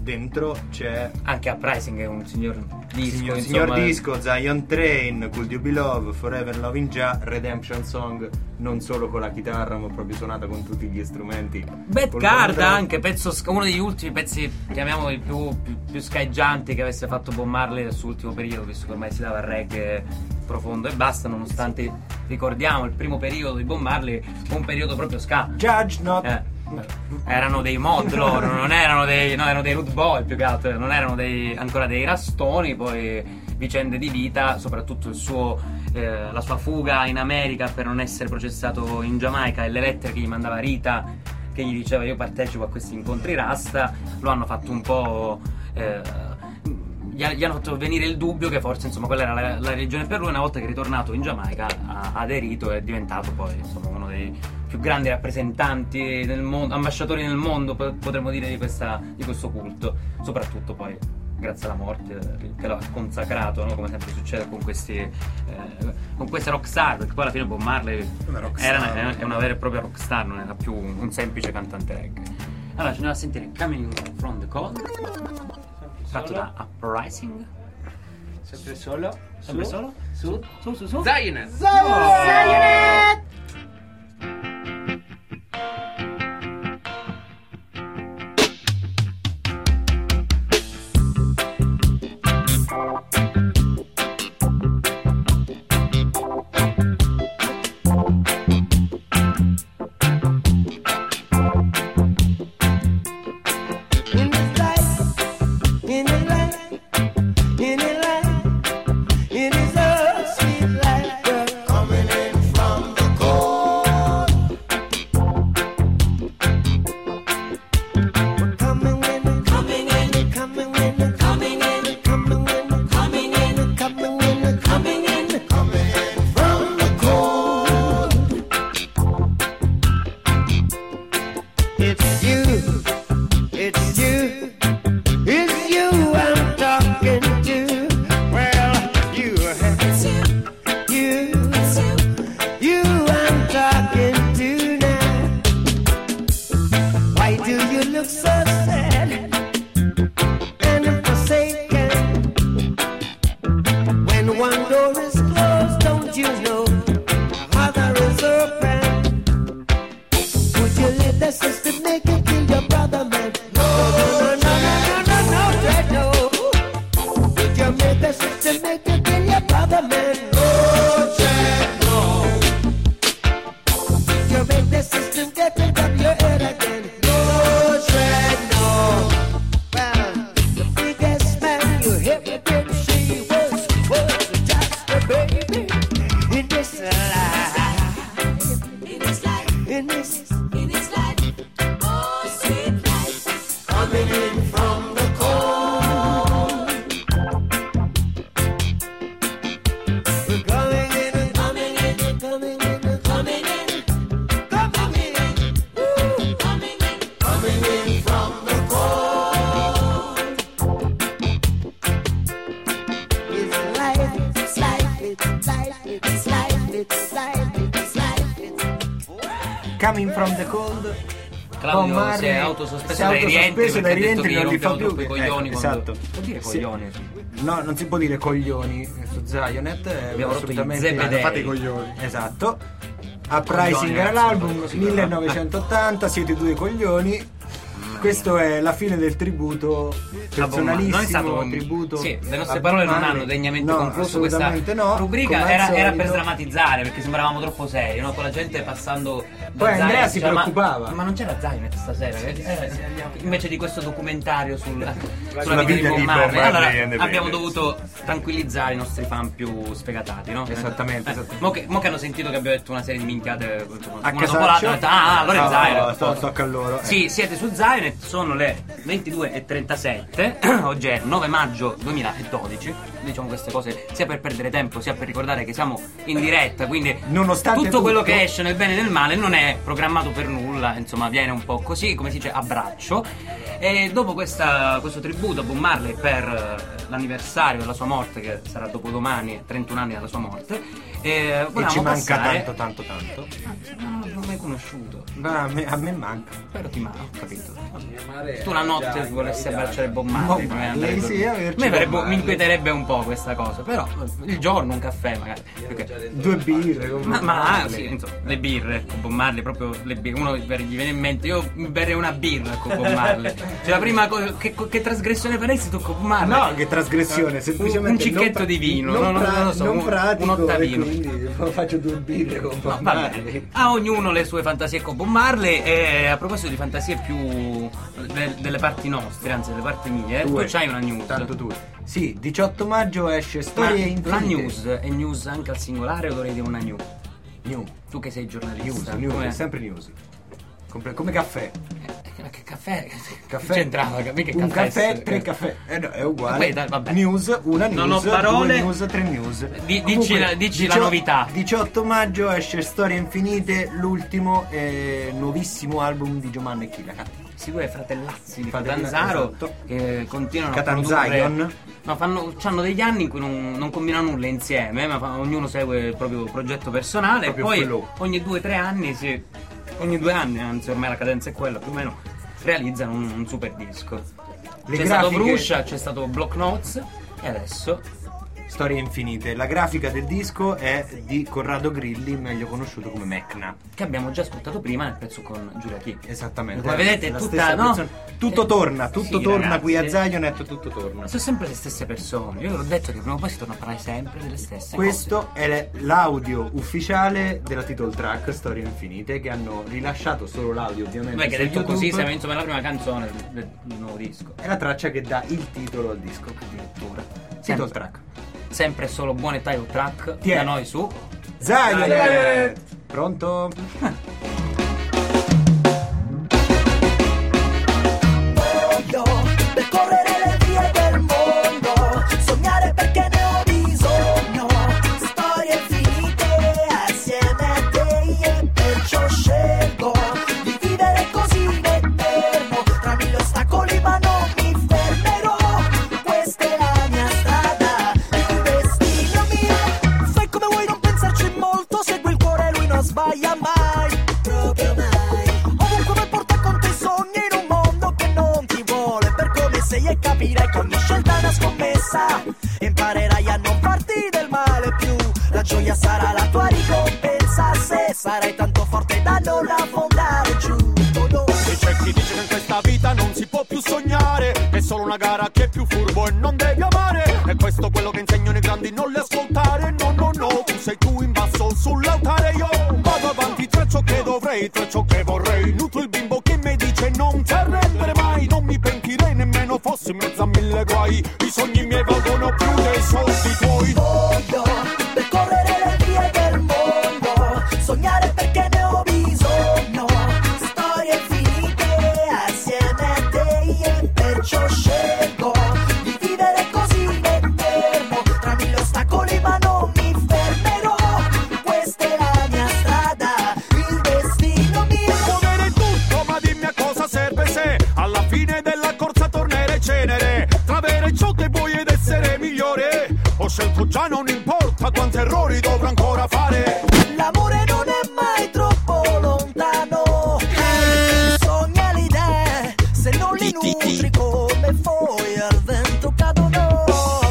dentro c'è anche Uprising, è un signor disco, signor disco, Zion Train, Could You Be Love, Forever Loving Ja, Redemption Song, non solo con la chitarra ma proprio suonata con tutti gli strumenti. Bad Card anche, uno degli ultimi pezzi, chiamiamoli più scaeggianti che avesse fatto Bob Marley nel suo ultimo periodo, visto che ormai si dava il reggae profondo e basta, nonostante ricordiamo il primo periodo di Bob Marley, un periodo proprio ska. Judge Not. Erano dei mod loro, non erano erano dei root boy più che altro, non erano ancora dei rastoni, poi vicende di vita, soprattutto la sua fuga in America per non essere processato in Giamaica e le lettere che gli mandava Rita che gli diceva io partecipo a questi incontri rasta, lo hanno fatto un po' gli hanno fatto venire il dubbio che forse insomma quella era la religione per lui. Una volta che è ritornato in Giamaica ha aderito e è diventato poi insomma uno dei più grandi rappresentanti nel mondo, ambasciatori nel mondo potremmo dire di questo culto, soprattutto poi grazie alla morte che lo ha consacrato, no? Come sempre succede con queste rockstar, perché poi alla fine Bob Marley è una vera e propria rockstar, non era più un semplice cantante reggae. Allora ci andiamo a sentire Coming From The Cold, tratto da Uprising. Sempre solo? Su Zionet! Coming From The Cold. Claudio si è autosospeso dai rientri, non li fa più i coglioni. Esatto. Può dire coglioni? No, non si può dire coglioni su Zionet. Abbiamo assolutamente fate i coglioni. Esatto. Uprising era l'album 1980, siete due coglioni. Questo è la fine del tributo personalissimo, tributo. Sì, le nostre parole non hanno degnamente concluso questa rubrica, era per drammatizzare, perché sembravamo troppo seri, no? Con la gente passando. Poi Andrea si preoccupava. Ma non c'era Zionet stasera, invece di questo documentario sulla vita di Bob Marley. Allora abbiamo dovuto tranquillizzare i nostri fan più sfegatati, no? Esattamente. Mo che hanno sentito che abbiamo detto una serie di minchiate a casaccio, allora è Zionet. Tocca a loro. Sì, siete su Zionet, sono le 22:37, oggi è 9 maggio 2012. diciamo queste cose sia per perdere tempo sia per ricordare che siamo in diretta, quindi nonostante tutto quello che esce nel bene e nel male non è programmato per nulla, insomma viene un po' così, come si dice, a braccio. E dopo questo tributo a Bob Marley per l'anniversario della sua morte, che sarà dopodomani, 31 anni dalla sua morte, e ci manca tanto. Non l'ho mai conosciuto. A me manca. Però ti manca, ho capito. Tu la notte vorresti abbracciare Bob Marley. Mi inquieterebbe un po' questa cosa, però il giorno un caffè magari. Perché 2 birre con Bob Marley. Sì, insomma, le birre con Bob Marley, proprio le birre. Uno gli viene in mente, io berrei una birra con Bob Marley. Cioè la prima cosa, che trasgressione faresti tu con Bob Marley? No, che trasgressione, semplicemente un cicchetto di vino, non lo so, non pratico, un ottavino. Quindi faccio 2 birre con Bob Marley. A ognuno le sue fantasie con Bob Marley. E a proposito di fantasie più delle parti nostre, anzi delle parti mie, tu c'hai una news. Tanto tu. Sì, 18 maggio esce Storie Infinite. La news è news anche al singolare o dovrei dire una news? New. Tu che sei giornalista. News, è sempre news. Come caffè. Che caffè? Caffè. C'entrava, mica un caffè. 3 caffè. No, è uguale. Vabbè. News, una news, non ho parole. 2 news, 3 news. Dici la novità. 18 maggio esce Storie Infinite, l'ultimo nuovissimo album di Giovanni Chila. Questi due fratellazzi di Catanzaro, esatto, che continuano Catanzion. a produrre. Hanno degli anni in cui non combinano nulla insieme, ma ognuno segue il proprio progetto personale. E poi ogni 2-3 anni ogni 2 anni, anzi ormai la cadenza è quella più o meno, realizzano un super disco. C'è stato Bruscia, c'è stato Block Notes e adesso Storie Infinite. La grafica del disco è di Corrado Grilli, meglio conosciuto come Mecna, che abbiamo già ascoltato prima nel pezzo con Giulia Chi. Esattamente. Come vedete è tutta, no? Tutto torna ragazzi, qui a Zionet, tutto torna. Sono sempre le stesse persone. Io l'ho detto che prima o poi si torna a parlare sempre delle stesse Questo cose. È l'audio ufficiale della title track Storie Infinite, che hanno rilasciato solo l'audio, ovviamente. Beh, che detto YouTube. così siamo insomma la prima canzone del nuovo disco. È la traccia che dà il titolo al disco, addirittura. Title track. Sempre solo buone title track da noi su Zionet. Pronto? Voglio percorrere le vie del mondo, sognare perché ne ho bisogno, storie infinite assieme a te, e perciò scelgo di vivere così in eterno, tra 1000 ostacoli ma non mi fermerò, questa è la mia strada, il destino mio, fai come vuoi, non pensarci molto, segui il cuore, lui non sbaglia mai, proprio mai, ovunque mi porta con te i sogni in un mondo che non ti vuole per come sei, e capirai che ogni scelta è una scommessa, e imparerai a non farti del male più, la gioia sarà la tua ricompensa se sarai tanto forte da non affondare giù. E c'è chi dice che in questa vita non si può più sognare, è solo una gara che è più furbo e non devi amare, e questo è quello che insegnano i grandi, non li ascoltare, no, tu sei tu in basso sull'altare, io vado avanti tra ciò che dovrei, tra ciò che vorrei, nutro il bimbo che mi dice non ti arrendere mai, non mi pentirei nemmeno fossi in mezzo a 1000 guai, i sogni miei valgono più dei soldi tuoi. Voglio percorrere le vie del mondo, sognare perché ne ho bisogno, storie infinite assieme a te, e perciò scelgo di vivere così in eterno, tra 1000 ostacoli ma non mi fermerò, questa è la mia strada, il destino mio. Muovere tutto, ma dimmi a cosa serve se alla fine della corsa tornare cenere, tra avere ciò che vuoi ed essere migliore, ho scelto già, non importa quanti errori dovrò ancora fare. L'amore non è mai troppo lontano, sogna le idee, se non li nutri come foglie al vento cadono.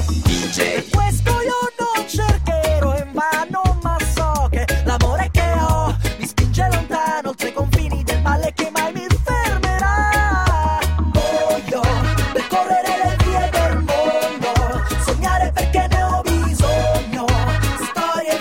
Per questo io non cercherò invano, ma so che l'amore che ho mi spinge lontano, oltre i confini del male che mai mi fermerà. Voglio percorrere le vie del mondo, sognare perché ne ho bisogno, storie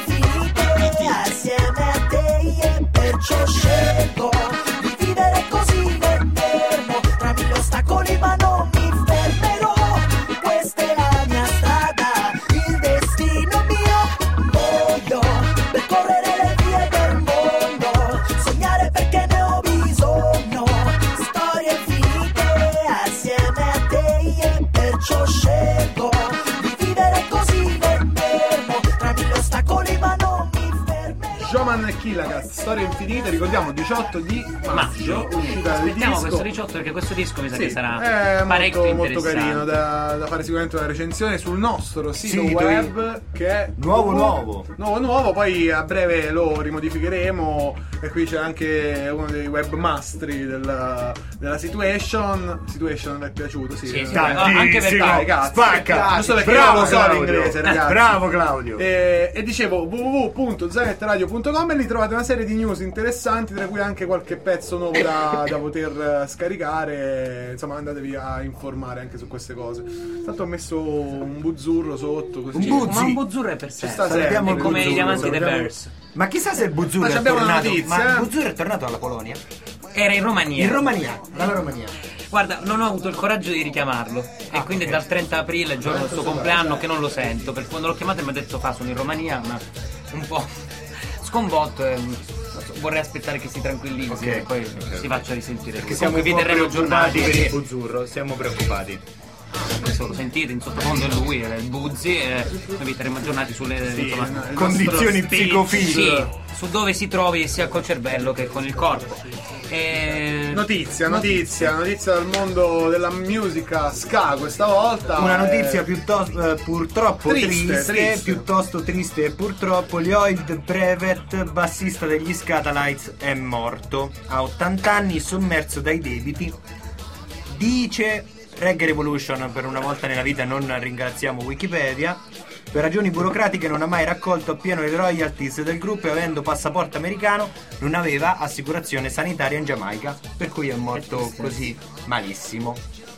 Joman e Killagat, Storie Infinite, ricordiamo 18 di maggio, uscita del aspettiamo disco. questo 18 perché questo disco mi sa che sarà è parecchio molto interessante. carino da fare sicuramente una recensione sul nostro sito web che è nuovo, poi a breve lo rimodificheremo e qui c'è anche uno dei webmastri della Situation mi è piaciuto, sì, anche per dai, cazzo, spacca, giusto perché bravo, io lo so Claudio. l'inglese, ragazzi. Bravo Claudio. E dicevo www.zanetteradio.com e lì trovate una serie di news interessanti, tra cui anche qualche pezzo nuovo da poter scaricare. Insomma, andatevi a informare anche su queste cose. Tanto ho messo un buzzurro sotto così. Ma un buzzurro è per sé. Salutiamo è come i diamanti The Bears. Ma chissà se il buzzurro è abbiamo una tornato. notizia. Ma il buzzurro è tornato alla Polonia? Era in Romania. Dalla Romania. Guarda, non ho avuto il coraggio di richiamarlo. E quindi dal 30 aprile, il giorno del suo compleanno, che non lo sento. Perché quando l'ho chiamato mi ha detto sono in Romania, ma un po' sconvolto. Vorrei aspettare che si tranquillizzi e poi si faccia risentire. Perché siamo vi terremo aggiornati per il buzzurro, siamo preoccupati. Adesso lo sentite, in sottofondo è lui, è il Buzzi, e noi vi terremo aggiornati sulle condizioni psicofisiche. Sì, su dove si trovi sia col cervello che con il corpo. Notizia dal mondo della musica ska questa volta. Una notizia piuttosto purtroppo triste, piuttosto triste e purtroppo. Lloyd Brevet, bassista degli Scatalites, è morto a 80 anni, sommerso dai debiti. Dice Reggae Revolution: per una volta nella vita non ringraziamo Wikipedia. Per ragioni burocratiche non ha mai raccolto appieno le royalties del gruppo e avendo passaporto americano non aveva assicurazione sanitaria in Giamaica, per cui è morto così malissimo.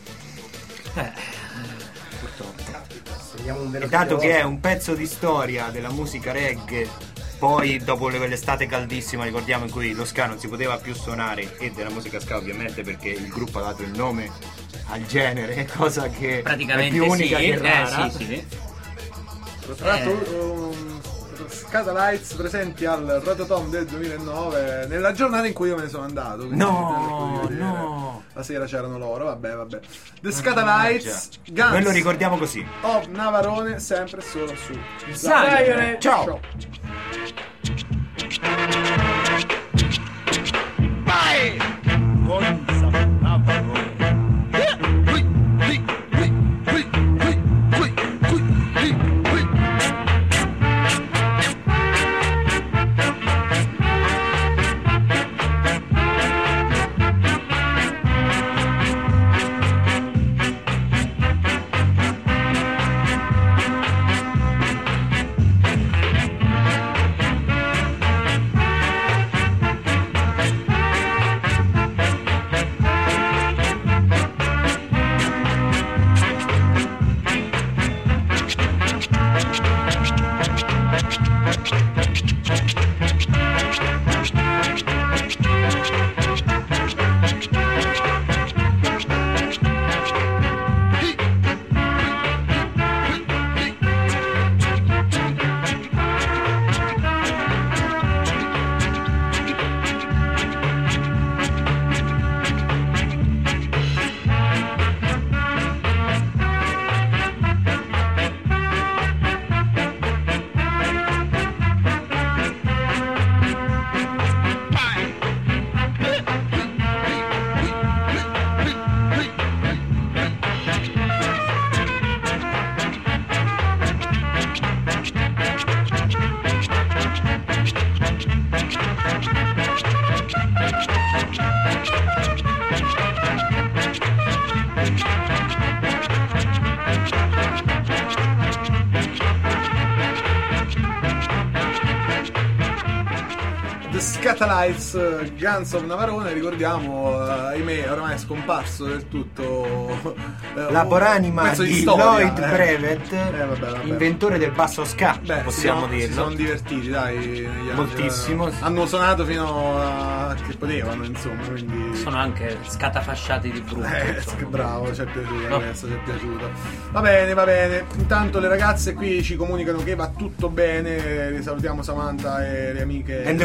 Purtroppo. E dato che è un pezzo di storia della musica reggae, poi dopo quell'estate caldissima, ricordiamo, in cui lo ska non si poteva più suonare, e della musica ska ovviamente perché il gruppo ha dato il nome al genere, cosa che praticamente è più unica che rara. Tra l'altro Scatalites presenti al Rototom del 2009, nella giornata in cui io me ne sono andato. No. La sera c'erano loro, vabbè. The Scatalites, Guns. Noi lo ricordiamo così. Of Navarone, sempre e solo su Zion. Ciao. Vai! Gonza Navarone. Scatalites, Guns of Navarone, ricordiamo, ahimè, ormai è scomparso del tutto l'aporanima di storia, Lloyd Brevet, vabbè. inventore del basso ska, possiamo dirlo. Si sono divertiti, dai, moltissimo. Hanno suonato fino a che potevano, insomma, quindi sono anche scatafasciati di frutto. Che bravo, ci è piaciuto, adesso ci è piaciuto. Va bene. Intanto le ragazze qui ci comunicano che va tutto bene. Salutiamo Samantha e le amiche and the wailers.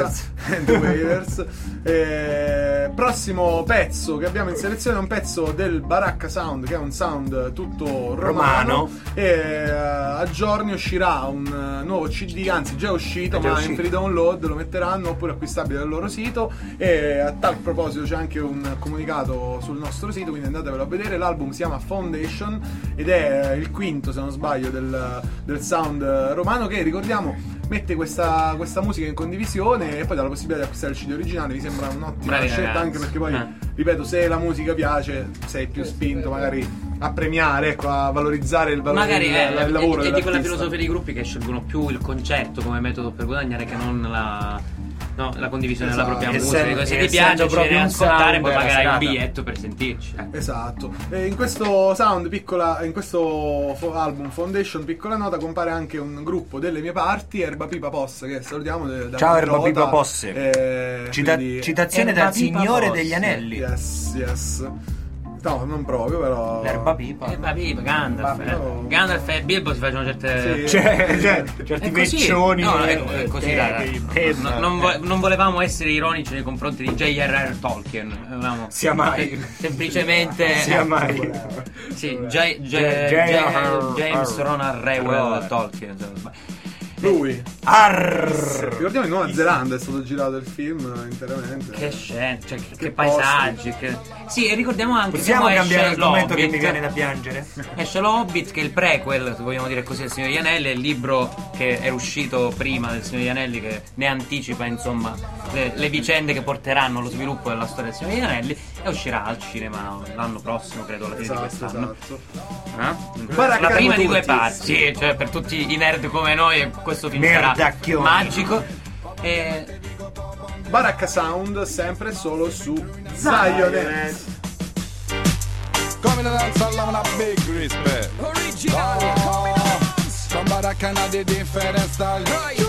The Wailers. Prossimo pezzo che abbiamo in selezione è un pezzo del Baracca Sound, che è un sound tutto romano. E a giorni uscirà un nuovo CD, anzi già è uscito, ma in free download lo metteranno, oppure acquistabile dal loro sito. E a tal proposito c'è anche un comunicato sul nostro sito, quindi andatevelo a vedere. L'album si chiama Foundation ed è il quinto, se non sbaglio, del sound romano, che ricordiamo mette questa musica in condivisione e poi dà la possibilità di acquistare il CD originale. Mi sembra un'ottima scelta, anche perché poi ripeto, se la musica piace sei più spinto magari a premiare, ecco, a valorizzare il valore del lavoro. È di quella filosofia di gruppi che scelgono più il concerto come metodo per guadagnare che non la condivisione della propria musica. Se ti piace proprio ascoltare, poi pagherai un biglietto per sentirci. Esatto. E in questo sound in questo album Foundation, piccola nota, compare anche un gruppo delle mie parti, Erba Pipa Posse, che salutiamo. Ciao Erba Pipa Posse. Citazione dal Signore degli Anelli. Yes. No, non proprio, però. L'Erba Pipa, Gandalf e Bilbo si facevano certe. Certi peccioni. No, è così. Non volevamo essere ironici nei confronti di J.R.R. Tolkien. Sia mai. Semplicemente. Sia mai. Sì, James Ronald Reuel Tolkien. Lui. Ricordiamo in Nuova Zelanda è stato girato il film interamente. Che scene, cioè, che paesaggi. Sì, e ricordiamo anche. Possiamo cambiare argomento che mi viene da piangere? Esce l'Hobbit, che è il prequel, se vogliamo dire così, del Signore degli Anelli. È il libro che è uscito prima del Signore degli Anelli, che ne anticipa insomma le vicende che porteranno allo sviluppo della storia del Signore degli Anelli. E uscirà al cinema l'anno prossimo, credo, alla fine di quest'anno. La prima di due parti. Sì, cioè per tutti i nerd come noi questo film sarà magico. Baracca Sound, sempre solo su Zionet. Coming to dance all on a big respect. Original, from Baracca and the different style.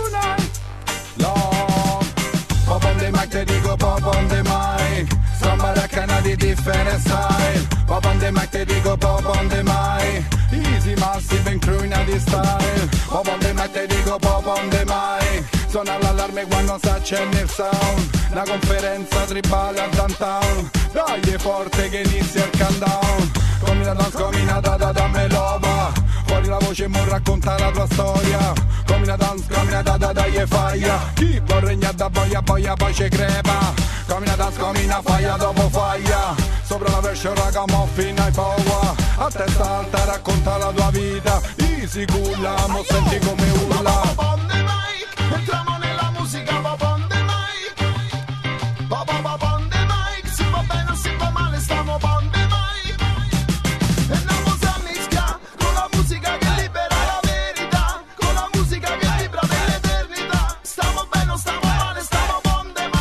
Love, pop on the mic, te digo pop on the mic. From Baracca and the different style. Pop on the mic, te digo pop on the mic. Easy massive and crew in the style. Pop on the mic, te digo pop on the mic. Suona l'allarme quando si accende il sound. La conferenza tribale a downtown. Dai forte che inizia il countdown. Comina dance, comina da dammi loba. Fuori la voce mo racconta la tua storia. Comina dance, comina dai faglia. Chi vuol regnare da boia poi ci crepa. Comina dance, comina faglia dopo faglia. Sopra la version ragamuffin hai paura. A testa alta racconta la tua vita. Easy culla, mo senti come urla. Entriamo nella musica, pop on the mic. Pop on the mic. Si va bene o si va male, stiamo on the mic. E andiamo a mischia con la musica che libera la verità. Con la musica che libera dell'eternità. Stiamo bene o stiamo male, stiamo on the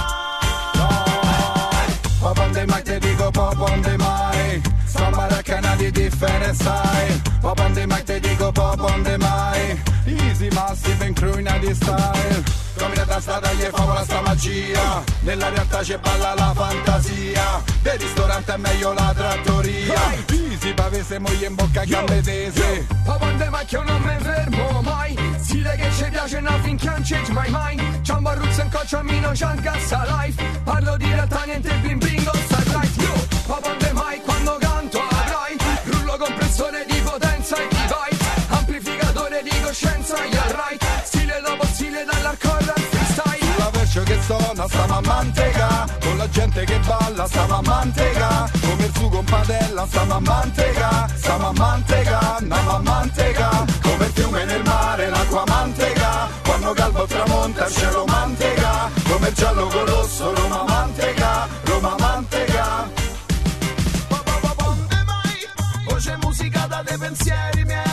mic. Pop on the mic, te dico pop on the mic. Stiamo a di different style. Pop on the mic, te dico pop on the mic. Easy massive and crew in di style. Come da strada gli favola sta magia. Nella realtà c'è balla la fantasia. Del ristorante è meglio la trattoria. Easy pavese moglie in bocca gambe tese. Pop on the mic io non mi fermo mai. Stile che ci piace nothing can change my mind. Ciamba roots and cocciamino c'han cassa life. Parlo di realtà niente bling bling on right. Yo, pop on the mic quando canto avrai. Rullo compressore di potenza e di vibe. Amplificatore di coscienza, yeah right. Stile dopo stile dall'hardcore al freestyle. La verso che suona stiamo a manteca. Con la gente che balla stiamo a manteca. Come il sugo in padella stiamo a manteca. Stiamo a manteca, andiamo a manteca. Come il fiume nel mare, l'acqua manteca. Quando calvo tramonta il cielo manteca. Come il giallo con rosso, Roma manteca. Roma manteca. Voce musica da dei pensieri miei.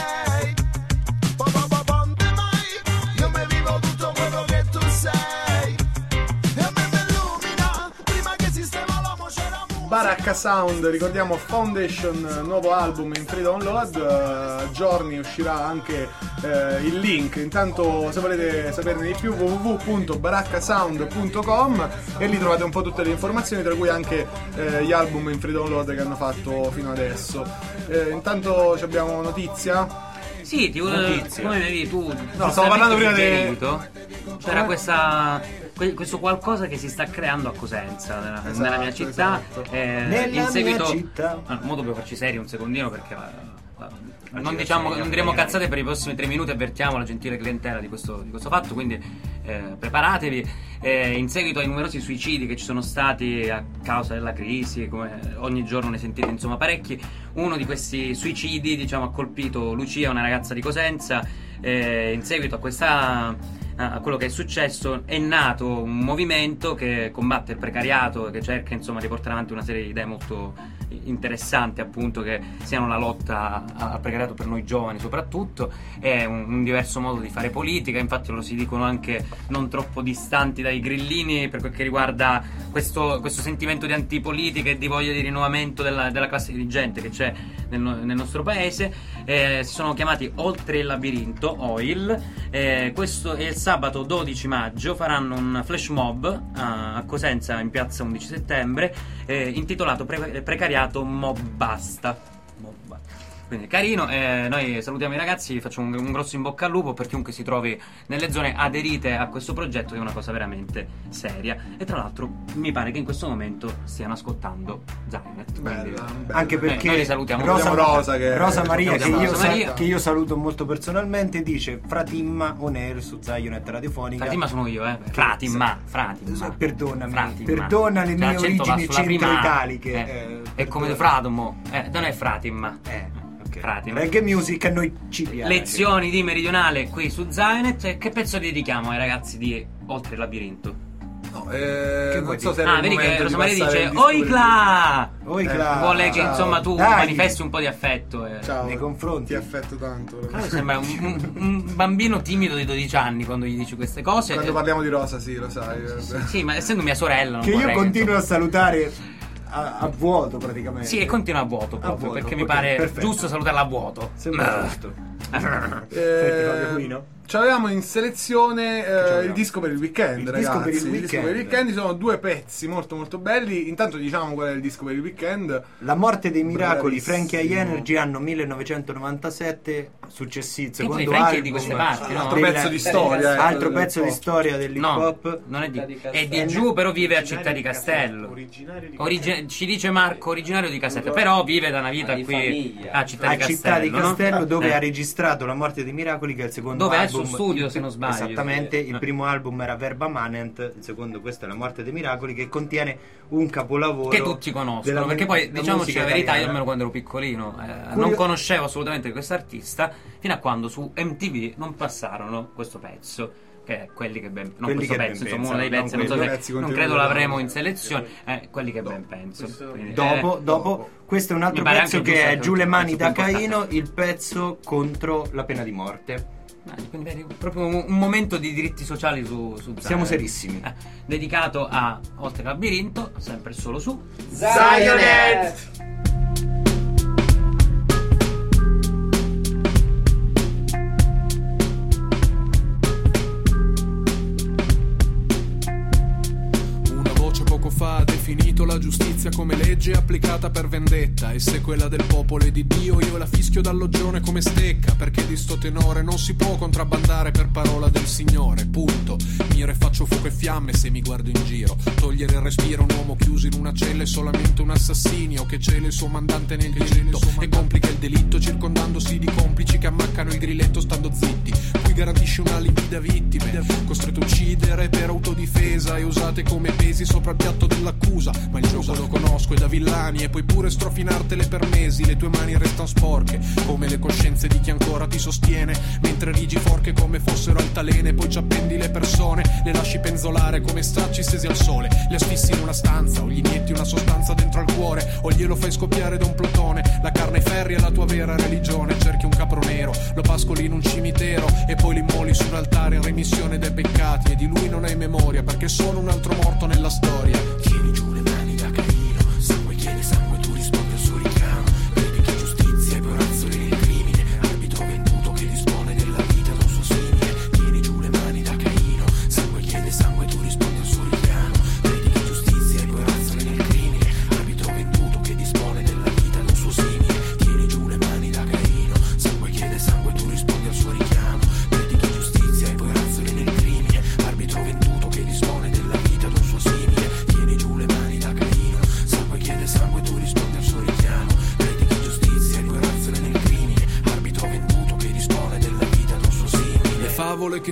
Io mi vivo tutto quello che tu sei. E a me mi illumina. Prima che sistema l'uomo c'era musica. Baracca Sound, ricordiamo Foundation, nuovo album in free download. Giorni uscirà anche il link. Intanto se volete saperne di più www.baraccasound.com e lì trovate un po' tutte le informazioni, tra cui anche gli album in free download che hanno fatto fino adesso. Intanto abbiamo notizia. Sì, come vedi tu. No, stavo parlando prima C'era questo qualcosa che si sta creando a Cosenza, nella mia città. In seguito, modo per farci seri un secondino, perché non diremo cazzate per i prossimi 3 minuti. Avvertiamo la gentile clientela di questo fatto, quindi preparatevi. In seguito ai numerosi suicidi che ci sono stati a causa della crisi, come ogni giorno ne sentite insomma parecchi, uno di questi suicidi, diciamo, ha colpito Lucia, una ragazza di Cosenza. In seguito a quello che è successo è nato un movimento che combatte il precariato, che cerca insomma di portare avanti una serie di idee molto interessanti, appunto, che siano la lotta al precariato per noi giovani soprattutto. È un diverso modo di fare politica, infatti lo si dicono anche non troppo distanti dai grillini per quel che riguarda questo sentimento di antipolitica e di voglia di rinnovamento della classe dirigente che c'è nel nostro paese. Si sono chiamati Oltre il Labirinto, OIL. Questo è il sabato 12 maggio, faranno un flash mob a Cosenza in piazza 11 settembre intitolato Precariato Mob Basta. Quindi carino, noi salutiamo i ragazzi, facciamo un grosso in bocca al lupo per chiunque si trovi nelle zone aderite a questo progetto, che è una cosa veramente seria. E tra l'altro mi pare che in questo momento stiano ascoltando Zainet. Bella. Anche perché noi li salutiamo. Rosa Maria, che io saluto molto personalmente, dice Fratimma on air su Zionet radiofonica. Fratimma sono io, Fratimma. Perdona le mie origini centro-italiche. È come Fradomo, non è Fratimma. Reggae music a noi ci piace. Lezioni di meridionale qui su Zionet. Che pezzo dedichiamo ai ragazzi di Oltre il Labirinto? Non so se era il vedi che momento Rosa di Maria passare dice il disco Oicla! Vuole che insomma tu Dai. manifesti un po' di affetto Ciao, nei confronti. ti affetto tanto. Sembra un bambino timido di 12 anni quando gli dici queste cose. Quando parliamo di Rosa, sì, lo sai. Sì, ma essendo mia sorella non che io vorrei continuo a salutare a vuoto praticamente. Sì, e continua a vuoto proprio, perché mi pare giusto salutarla a vuoto. Sembra giusto. Avevamo in selezione il disco per il weekend, ragazzi. Il disco per il weekend sono 2 pezzi molto molto belli. Intanto diciamo qual è il disco per il weekend. La morte dei miracoli, Frankie High Energy, anno 1997, secondo album di queste parti, no? Altro pezzo di storia. Altro pezzo di storia dell'hip hop. Non è di giù, però vive a Città di Castello. Ci dice Marco, originario di Castello, però vive da una vita qui a Città di Castello, dove ha registrato La morte dei miracoli, che è il secondo album. Dove è il suo studio, se non sbaglio. Esattamente, il primo album era Verba Manent, il secondo questo è La morte dei miracoli, che contiene un capolavoro che tutti conoscono, perché poi diciamoci la verità, io almeno quando ero piccolino non conoscevo assolutamente questo artista fino a quando su MTV non passarono questo pezzo, che è Quelli che ben non questo pezzo, insomma uno dei pezzi, non credo l'avremo in selezione, Quelli che ben penso. Quindi, dopo questo è un altro pezzo che è Giù le mani da Caino, il pezzo contro la pena di morte. Quindi proprio un momento di diritti sociali su Zionet. Siamo serissimi. Dedicato a Oltre il Labirinto, sempre solo su Zionet. Fa ha definito la giustizia come legge applicata per vendetta, e se quella del popolo è di Dio io la fischio dal loggione come stecca, perché di sto tenore non si può contrabbandare per parola del Signore, punto. Miro e faccio fuoco e fiamme se mi guardo in giro, togliere il respiro a un uomo chiuso in una cella è solamente un assassinio che cela il suo mandante nel grilletto e complica il delitto circondandosi di complici che ammaccano il grilletto stando zitti, cui garantisce un alibi da vittime costrette a uccidere per autodifesa e usate come pesi sopra il piatto dell'accusa, ma il gioco lo conosco, è da villani e puoi pure strofinartele per mesi, le tue mani restano sporche come le coscienze di chi ancora ti sostiene, mentre rigi forche come fossero altalene, poi ci appendi le persone, le lasci penzolare come stracci stesi al sole, le asfissi in una stanza o gli inietti una sostanza dentro al cuore o glielo fai scoppiare da un plotone, la carne ai ferri è la tua vera religione, cerchi un capro nero, lo pascoli in un cimitero e poi li immoli su un altare in remissione dei peccati, e di lui non hai memoria perché è solo un altro morto nella storia. Tieni giù le mani da Caino, sangue chiede sangue, tu rispondi al suo richiamo, predichi giustizia e poi razzoli nel crimine, arbitro venduto che dispone della vita d'un suo simile. Tieni giù le mani da Caino, sangue chiede sangue, tu rispondi al suo richiamo, predichi giustizia e poi razzoli nel crimine, arbitro venduto che dispone della vita d'un suo simile. Tieni giù le mani da Caino, sangue chiede sangue, tu rispondi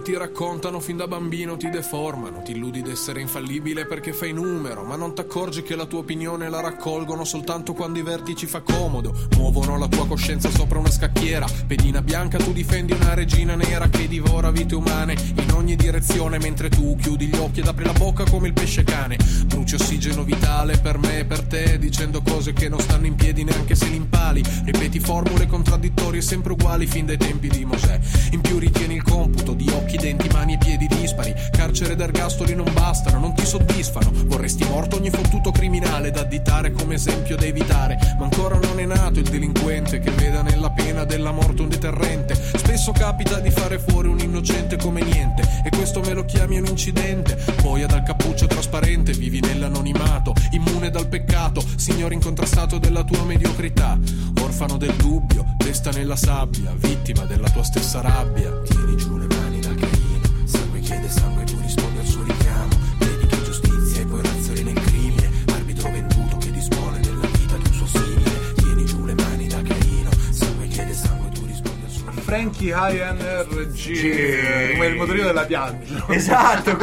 ti raccontano fin da bambino ti deformano. Ti illudi d'essere infallibile perché fai numero, ma non t'accorgi che la tua opinione la raccolgono soltanto quando i vertici fa comodo. Muovono la tua coscienza sopra una scacchiera. Pedina bianca, tu difendi una regina nera che divora vite umane in ogni direzione, mentre tu chiudi gli occhi ed apri la bocca come il pesce cane. Bruci ossigeno vitale per me e per te, dicendo cose che non stanno in piedi neanche se li impali. Ripeti formule contraddittorie sempre uguali fin dai tempi di Mosè. In più ritieni il computo di occhi, denti, mani e piedi dispari. Carcere ed ergastoli non bastano, non ti soddisfano. Vorresti morto ogni fottuto criminale da additare come esempio da evitare. Ma ancora non è nato il delinquente che veda nella pena della morte un deterrente. Spesso capita di fare fuori un innocente come niente, e questo me lo chiami un incidente. Boia dal cappuccio trasparente, vivi nell'anonimato, immune dal peccato, signore incontrastato della tua mediocrità. Orfano del dubbio, testa nella sabbia, vittima della tua stessa rabbia. Tieni giù le mani da Caino, sangue chiede sangue, tu rispondi al suo richiamo. Dedichi giustizia e poi razzoli nel crimine, arbitro venduto che dispone della vita di un suo simile. Tieni giù le mani da Caino, sangue chiede sangue, tu rispondi al suo richiamo. Frankie INRG, come il motorino della Piaggio. Esatto.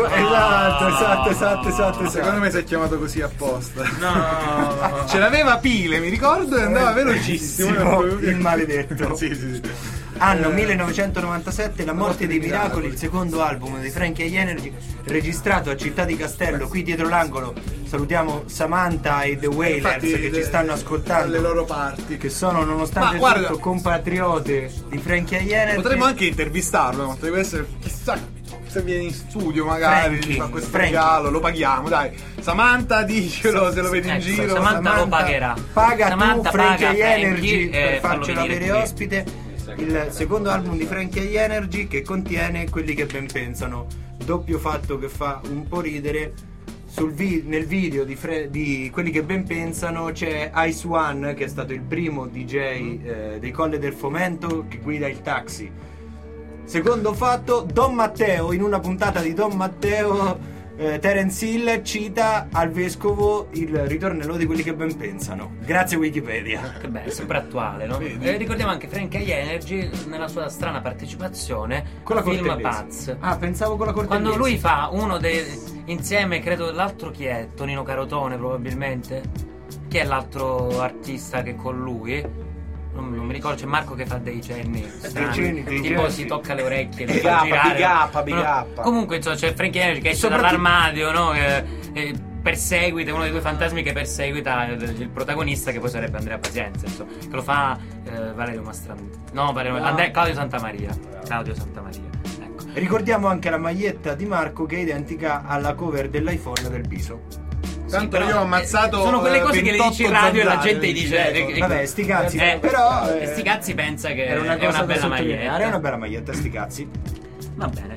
Secondo me si è chiamato così apposta. No. Ce l'aveva pile, mi ricordo, e andava velocissimo. Il maledetto. Sì. Anno 1997, La morte dei miracoli, il secondo album di Frankie Energy, registrato a Città di Castello, qui dietro l'angolo. Salutiamo Samantha e The Wailers che ci stanno ascoltando, le loro parti, che sono nonostante tutto compatriote di Frankie Energy. Potremmo anche intervistarlo, potrebbe essere, chissà se viene in studio magari, fa questo regalo, lo paghiamo, dai. Samantha, dicelo se lo vedi in giro. Samantha lo pagherà. Paga Samantha tu Frankie paga Energy per farcelo avere qui ospite. Il secondo album di Frankie Energy, che contiene Quelli che ben pensano, doppio fatto che fa un po' ridere. Nel video di Quelli che ben pensano c'è Ice One, che è stato il primo DJ dei Colle del Fomento, che guida il taxi. Secondo fatto, Don Matteo, in una puntata di Don Matteo, Terence Hill cita al vescovo il ritornello di Quelli che ben pensano. Grazie Wikipedia. Che bello, sempre attuale, no? Ricordiamo anche Frankie Energy nella sua strana partecipazione con la film Paz. Ah, pensavo con la Cortellesi. Quando lui fa uno dei, insieme, credo, l'altro chi è? Tonino Carotone probabilmente. Chi è l'altro artista che è con lui? Non mi ricordo, c'è Marco che fa dei cenni strani, tipo si tocca le orecchie, le fa girare. Big up. Comunque insomma, c'è Frankie Energy che esce dall'armadio, no? Perseguita, uno dei due fantasmi che perseguita il protagonista, che poi sarebbe Andrea Pazienza, insomma, che lo fa Valerio Mastranti. Claudio Santamaria. Ecco. Ricordiamo anche la maglietta di Marco, che è identica alla cover dell'iPhone del Biso. Tanto io ho ammazzato. Sono quelle cose che le dici in radio e la gente gli dice vabbè, sti cazzi. Però sti cazzi pensa che è una bella maglietta. È una bella maglietta, sti cazzi. Va bene,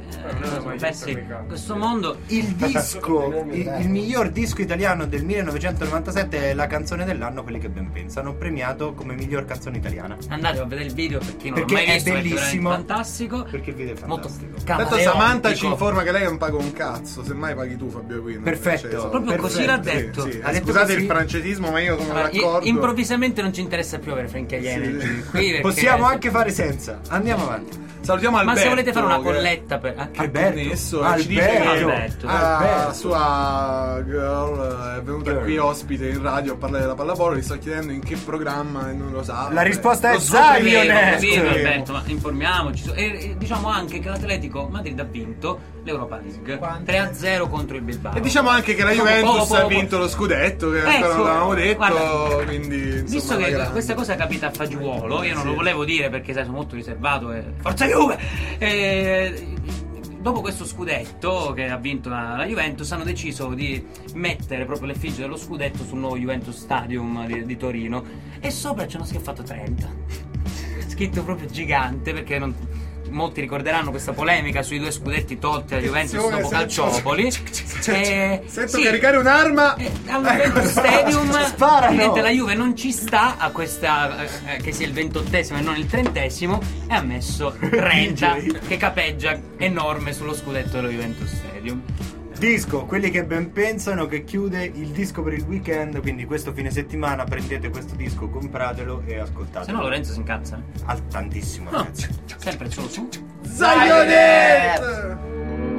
questo mondo. Il disco, il miglior disco italiano del 1997 è la canzone dell'anno, Quelli che ben pensano, premiato come miglior canzone italiana. Andate a vedere il video per chi non l'ha mai visto, è bellissimo, è fantastico. Perché il video è fantastico. Tanto Samantha ci informa che lei non paga un cazzo, semmai paghi tu, Fabio Quino. Perfetto, proprio così l'ha detto. Sì. Scusate il francesismo, ma io sono d'accordo. Improvvisamente non ci interessa più avere Frankie Energy qui, possiamo anche fare senza. Andiamo avanti. Salutiamo Alberto. Ma se volete fare una colletta per Alberto ci dice che la sua girl è venuta qui ospite in radio a parlare della pallavolo. Gli sto chiedendo in che programma e non lo sa. La risposta è Zionest. Alberto, ma informiamoci. E diciamo anche che l'Atletico Madrid ha vinto l'Europa League 3-0 contro il Bilbao. E diciamo anche che la Juventus ha vinto lo scudetto, che ancora non l'avevamo detto. Guarda, quindi insomma, visto che questa cosa capita a fagiolo, io non lo volevo dire perché sai, sono molto riservato e forza Juve! Dopo questo scudetto che ha vinto la Juventus, hanno deciso di mettere proprio l'effigie dello scudetto sul nuovo Juventus Stadium di Torino, e sopra ci hanno schiaffato 30 scritto proprio gigante, perché molti ricorderanno questa polemica sui due scudetti tolti alla Juventus dopo Calciopoli. Sento caricare un'arma al Juventus Stadium. Sparano. La Juve non ci sta a questa che sia il 28esimo e non il 30esimo, e ha messo 30 che capeggia enorme sullo scudetto dello Juventus Stadium. Disco, quelli che ben pensano, che chiude il disco per il weekend, quindi questo fine settimana prendete questo disco, compratelo e ascoltatelo. Se no Lorenzo si incazza. Tantissimo, ragazzi. Sempre solo su Zionet!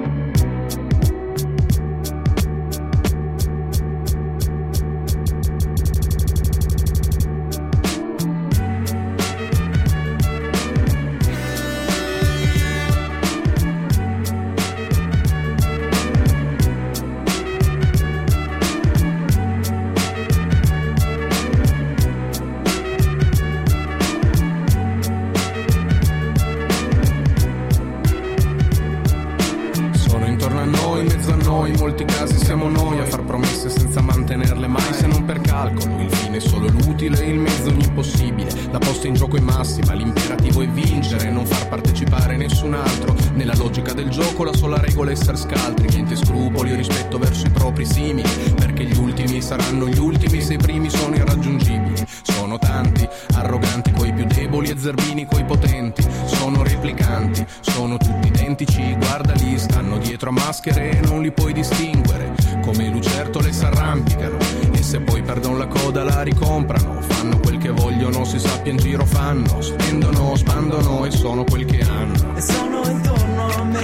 In molti casi siamo noi a far promesse senza mantenerle mai, se non per calcolo. Il fine è solo l'utile, il mezzo ogni possibile. La posta in gioco è massima, l'imperativo è vincere, non far partecipare nessun altro. Nella logica del gioco la sola regola è essere scaltri, niente scrupoli o rispetto verso i propri simili, perché gli ultimi saranno gli ultimi se i primi sono irraggiungibili. Sono tanti, arroganti coi più deboli e zerbini coi potenti. Sono replicanti, sono tutti identici, guardali, stanno dietro a maschere e non li puoi distinguere. Come lucertole s'arrampicano e se poi perdono la coda la ricomprano. Fanno quel che vogliono, si sappia in giro fanno, spendono, spandono e sono quel che hanno. E sono intorno a me,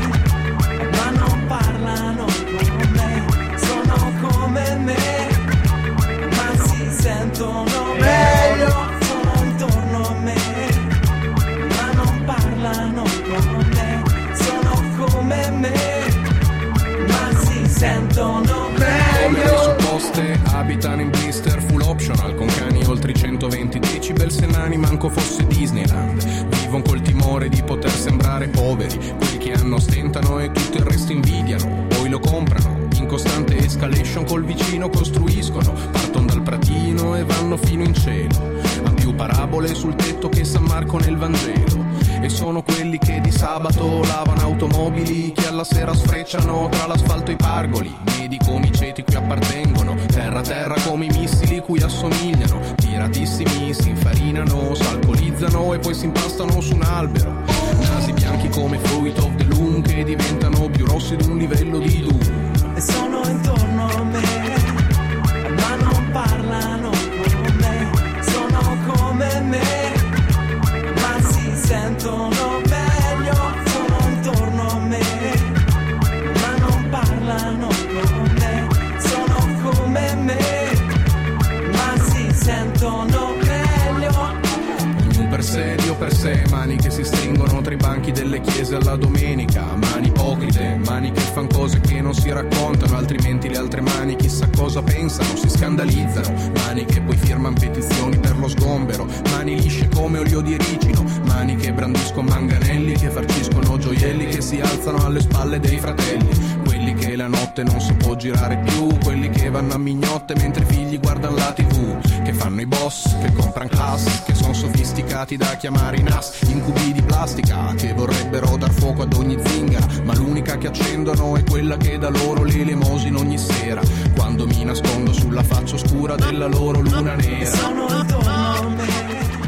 ma non parlano con me. Sono come me, ma si sentono meglio. Sono intorno a me, ma non parlano con me. Sono come me, ma si sentono meglio. Come le supposte abitano in blister full optional, con cani oltre i 120 decibel, se nani manco fosse Disneyland. Vivono col timore di poter sembrare poveri, quelli che hanno stentano e tutto il resto invidiano, poi lo comprano. In costante escalation col vicino costruiscono, partono dal pratino e vanno fino in cielo. Ha più parabole sul tetto che San Marco nel Vangelo. E sono quelli che di sabato lavano automobili, che alla sera sfrecciano tra l'asfalto e i pargoli. Medi come i ceti cui appartengono, terra a terra come i missili cui assomigliano. Tiratissimi si infarinano, s'alcolizzano e poi si impastano su un albero. Nasi bianchi come Fruit of the Loom, che diventano più rossi di un livello di Doom. E sono intorno a me, ma non parlano con me. Sono come me, ma si sentono meglio. Sono intorno a me, ma non parlano con me. Sono come me, ma si sentono meglio. Ognuno per sé, Dio per sé, mani che si stringono tra i banchi delle chiese alla domenica, mani ipocrite, mani che fan cose che non si raccontano, altrimenti le altre mani chissà cosa pensano, si scandalizzano, mani che poi firman petizioni per lo sgombero, mani lisce come olio di ricino, mani che brandiscono manganelli, che farciscono gioielli, che si alzano alle spalle dei fratelli, quelli che la notte non si può girare più, quelli che vanno a mignotte mentre i figli guardano la TV, che fanno i boss, che compran class, che sono sofisticati da chiamare i NAS, incubi di plastica, che vorrebbero dar fuoco ad ogni zingara, ma l'unica che accendono è quella che dà loro le elemosine ogni sera, quando mi nascondo sulla faccia oscura della loro luna nera. Sono intorno a me,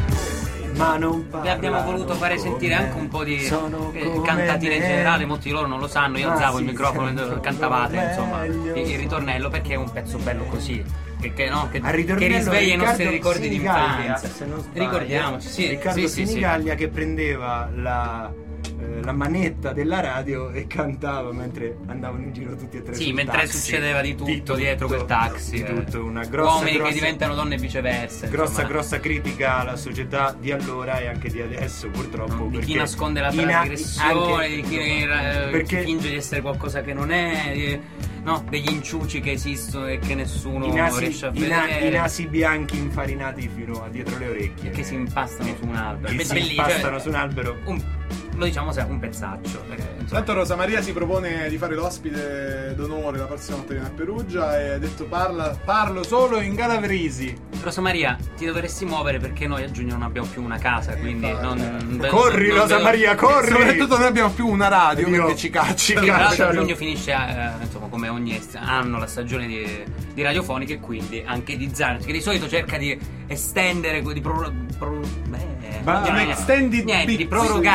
ma non vi abbiamo voluto fare sentire anche un po' di cantatine in generale, molti di loro non lo sanno, io alzavo il microfono e cantavate, insomma, il ritornello, perché è un pezzo bello così. Che risveglia i nostri ricordi di infanzia. Ricordiamoci, sì, Riccardo sì, Sinigaglia, sì. Che prendeva la manetta della radio e cantava mentre andavano in giro tutti e tre. Sì, sul mentre taxi. succedeva di tutto dietro quel taxi. Tutto, una grossa, uomini grossa, che diventano donne e viceversa. Grossa critica alla società di allora e anche di adesso, purtroppo. Di chi nasconde la trasgressione, di chi finge di essere qualcosa che non è. No, degli inciuci che esistono e che nessuno riesce a vedere. I nasi bianchi infarinati fino a dietro le orecchie. Che si impastano su un albero. Su un albero. Lo diciamo sempre un pezzaccio. Tanto Rosa Maria si propone di fare l'ospite d'onore la prossima volta che viene a Perugia e ha detto parlo solo in galavrisi. Rosa Maria, ti dovresti muovere perché noi a giugno non abbiamo più una casa, quindi corri Rosa Maria, corri! Soprattutto non abbiamo più una radio perché ci cacciano. A giugno finisce insomma, come ogni anno, la stagione di radiofonica e quindi anche di Zanos, che di solito cerca di estendere, di prorogare, volevo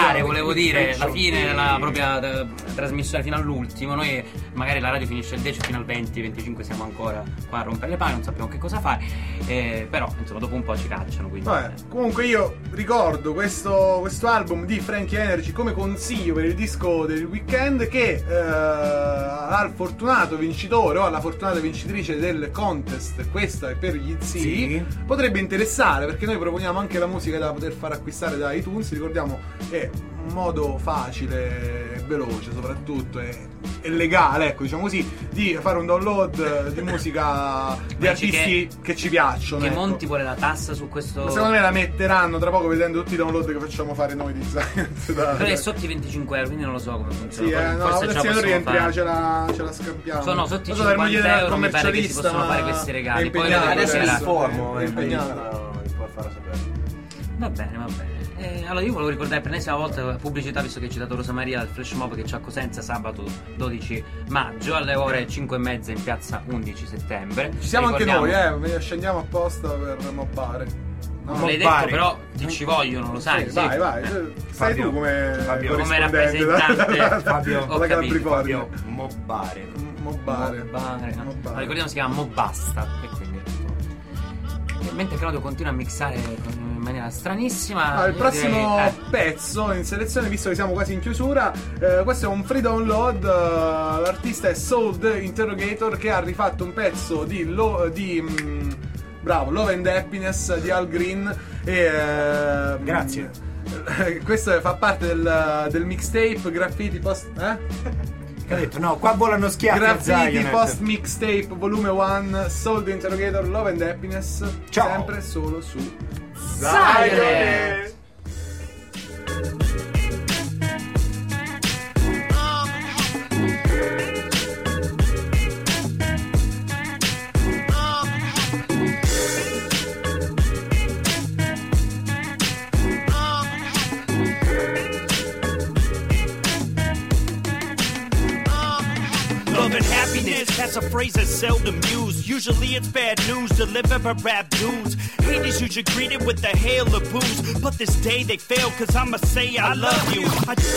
devo dire, la fine della propria trasmissione fino all'ultimo, noi magari la radio finisce il 10 fino al 20-25 siamo ancora qua a rompere le palle, non sappiamo che cosa fare, però insomma dopo un po' ci cacciano, quindi. Vabbè, comunque io ricordo questo album di Frankie Energy come consiglio per il disco del weekend, che al fortunato vincitore o alla fortunata vincitrice del contest, questa è per gli zii, potrebbe interessare, perché noi proponiamo anche la musica da poter far acquistare da iTunes. Ricordiamo che è un modo facile e veloce, soprattutto è legale, ecco, diciamo così, di fare un download di musica di artisti che ci piacciono. Che ecco. monti vuole la tassa su questo? Secondo me la metteranno tra poco, vedendo tutti i download che facciamo fare noi di Science. Però è sotto i 25 euro, quindi non lo so come funziona. Sì, no, forse se noi rientriamo, ce la scampiamo. Sono sotto i 50 euro, mi pare che si possono fare questi regali. Poi adesso è informo, è impegnato. Farò sapere. Va bene. Allora io volevo ricordare per l'ennesima volta pubblicità, visto che hai citato Rosa Maria, al flash mob che c'è a Cosenza sabato 12 maggio alle ore 5:30 in piazza 11 settembre. Ci siamo anche noi, scendiamo apposta per mobbare. Non l'hai detto, però ci vogliono, lo sai. Sì. Vai. Sei tu come rappresentante. Fabio, alla Fabio Mobbare. Allora, ricordiamo si chiama Mobasta e quindi mentre Claudio continua a mixare in maniera stranissima. Il prossimo pezzo in selezione, visto che siamo quasi in chiusura, questo è un free download. L'artista è Sold Interrogator, che ha rifatto un pezzo di Love and Happiness di Al Green grazie. Questo fa parte del mixtape Graffiti Post Ho detto, no, qua volano schiaffi. Graffiti Post Mixtape volume 1, Sold Interrogator, Love and Happiness. Ciao. Sempre solo su Zionet. Love and happiness, that's a phrase that's seldom used. Usually it's bad news delivered by rap dudes. Haters usually greeted with a hail of booze, but this day they fail, cause I'ma say I love you.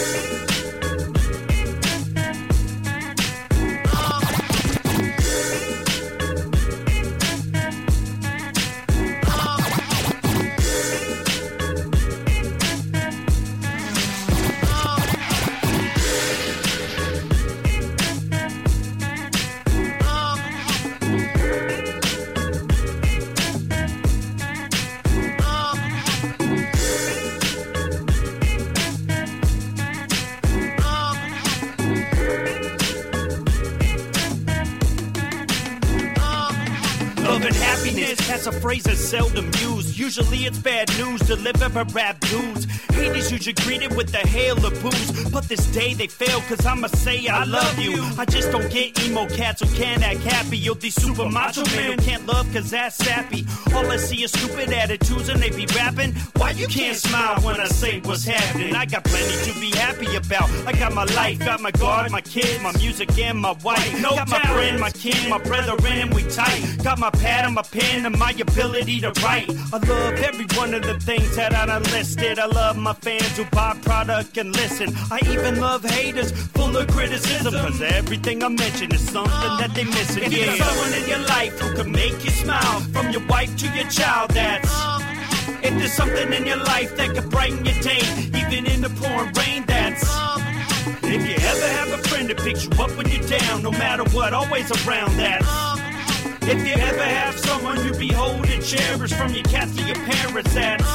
That's a phrase that's seldom used. Usually it's bad news delivered by rap dudes. Haters usually greeted with a hail of booze, but this day they fail, cause I'ma say I love you. I just don't get emo cats who can't act happy. Yo, these super macho men who can't love cause that's sappy. All I see is stupid attitudes and they be rapping. Why you can't smile when I say what's happening? I got plenty to be happy about. I got my life, got my guard, my kids, my music and my wife. Got my friend, my king, my brethren, and we tight. Got my pad and my pen and my ability to write. I love every one of the things that I done listed. I love my fans who buy product and listen. I even love haters full of criticism, cause everything I mention is something that they missing. If there's someone in your life who can make you smile, from your wife to your child, that's... If there's something in your life that can brighten your day, even in the pouring rain, that's... If you ever have a friend that picks you up when you're down, no matter what, always around, that's... If you ever have someone you behold and cherish, from your cats to your parents, that's...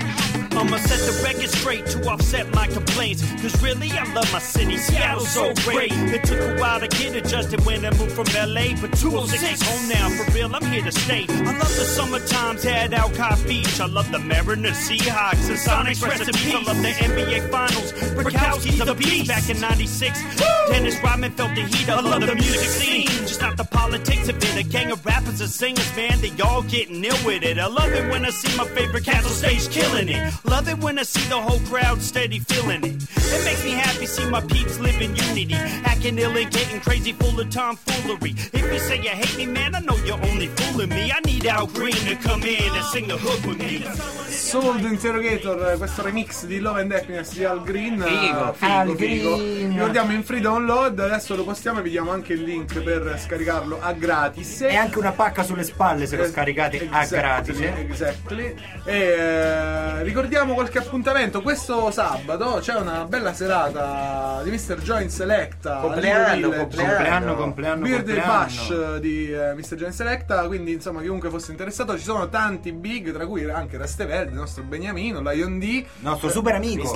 I'ma set the record straight to offset my complaints, cause really I love my city, Seattle's so great. It took a while to get adjusted when I moved from LA, but 206 is home now, for real, I'm here to stay. I love the summertimes at Alcott Beach. I love the Mariners, Seahawks, and Sonics recipes. I love the NBA Finals, Brikowski's the beast. Back in 96, Dennis Rodman felt the heat. I love the music scene, just not the politics of it. A gang of rappers and singers, man, they all getting ill with it. I love it when I see my favorite cats on stage killing it. Love it when I see the whole crowd steady feeling it. It makes me happy see my peeps live in unity, acting ill and getting crazy, full of tomfoolery. If you say you hate me, man, I know you're only fooling me. I need Al Green to come in and sing the hook with me. Sold Interrogator, questo remix di Love and Happiness di Al Green. Figo. Ricordiamo in free download, adesso lo postiamo e vi diamo anche il link per scaricarlo a gratis. E anche una pacca sulle spalle se lo scaricate a gratis. Exactly. E ricordiamo qualche appuntamento. Questo sabato c'è una bella serata di Mr. Joint Selecta. Compleanno Birthday Bash di Mr. Joint Selecta. Quindi insomma chiunque fosse interessato, ci sono tanti big, tra cui anche Rasteverde, il nostro Beniamino, Lion D, nostro super amico,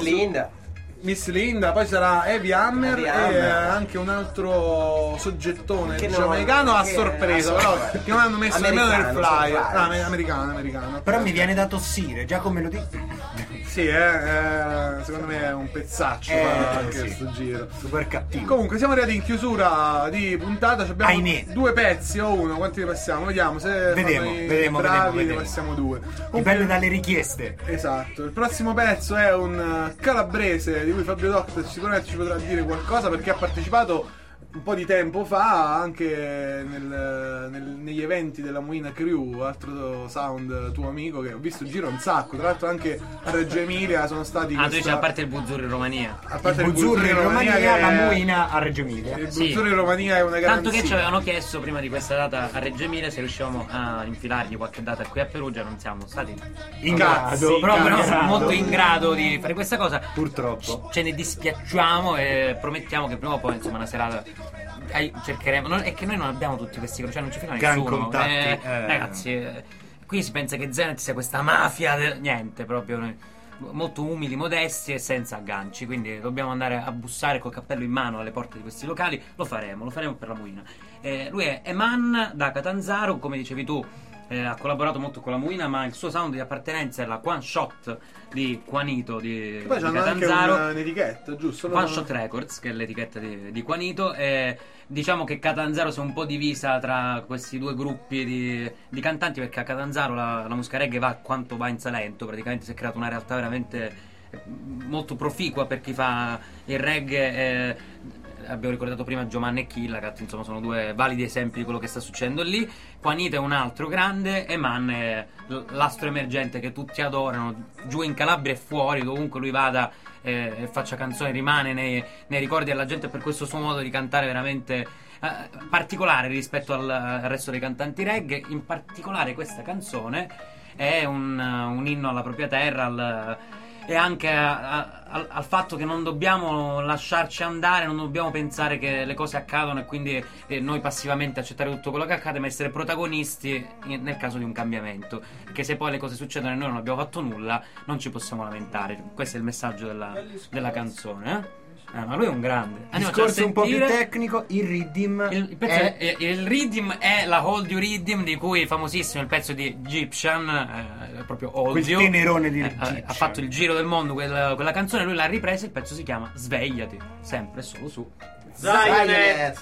Miss Linda, poi sarà Heavy Hammer e anche un altro soggettone americano a sorpresa, però che non hanno messo nemmeno nel flyer. Americano. Però mi viene da tossire, già come lo dico. Sì, secondo me è un pezzaccio anche questo giro. Super cattivo. Comunque siamo arrivati in chiusura di puntata. Abbiamo due pezzi o uno. Quanti ne passiamo? Vediamo se vedremo. Ne passiamo due. Dipende dalle richieste. Esatto. Il prossimo pezzo è un calabrese di cui Fabio Doctor sicuramente ci potrà dire qualcosa, perché ha partecipato un po' di tempo fa anche negli eventi della Moina Crew, altro sound tuo amico, che ho visto gira un sacco, tra l'altro anche a Reggio Emilia sono stati tu dici, a parte il Buzzurro in Romania, il Buzzurro in Romania, la Moina a Reggio Emilia. Il Buzzurro in Romania è una garanzia. Tanto che ci avevano chiesto prima di questa data a Reggio Emilia se riuscivamo a infilargli qualche data qui a Perugia, non siamo stati in grado, molto in grado di fare questa cosa. Purtroppo ce ne dispiacciamo e promettiamo che prima o poi insomma una serata cercheremo. È che noi non abbiamo tutti questi, cioè non ci fila nessuno. Ragazzi, qui si pensa che Zenith sia questa mafia niente, proprio noi, molto umili, modesti e senza agganci, quindi dobbiamo andare a bussare col cappello in mano alle porte di questi locali. Lo faremo per la Moina. Lui è Eman da Catanzaro, come dicevi tu. Ha collaborato molto con la Moina, ma il suo sound di appartenenza è la One Shot di Juanito di Catanzaro. Anche un'etichetta, giusto? One Shot Records, che è l'etichetta di Juanito. Diciamo che Catanzaro si è un po' divisa tra questi due gruppi di cantanti, perché a Catanzaro la musica reggae va quanto va in Salento. Praticamente si è creata una realtà veramente molto proficua per chi fa il reggae. Abbiamo ricordato prima Giovanni e Killacat, insomma sono due validi esempi di quello che sta succedendo lì. Juanito è un altro grande, Eman è l'astro emergente che tutti adorano, giù in Calabria e fuori, dovunque lui vada e faccia canzoni, rimane nei ricordi della gente per questo suo modo di cantare veramente particolare rispetto al resto dei cantanti reggae. In particolare questa canzone è un inno alla propria terra, e anche al fatto che non dobbiamo lasciarci andare, non dobbiamo pensare che le cose accadono e quindi noi passivamente accettare tutto quello che accade, ma essere protagonisti nel caso di un cambiamento, perché se poi le cose succedono e noi non abbiamo fatto nulla non ci possiamo lamentare. Questo è il messaggio della canzone, ma lui è un grande. Discorso un po' più tecnico. Il rhythm il rhythm è la Hold You Rhythm, di cui è famosissimo il pezzo di Egyptian, proprio Hold You. Quel tenerone di ha fatto il giro del mondo quella canzone, lui l'ha ripresa, il pezzo si chiama Svegliati, sempre solo su Zionet.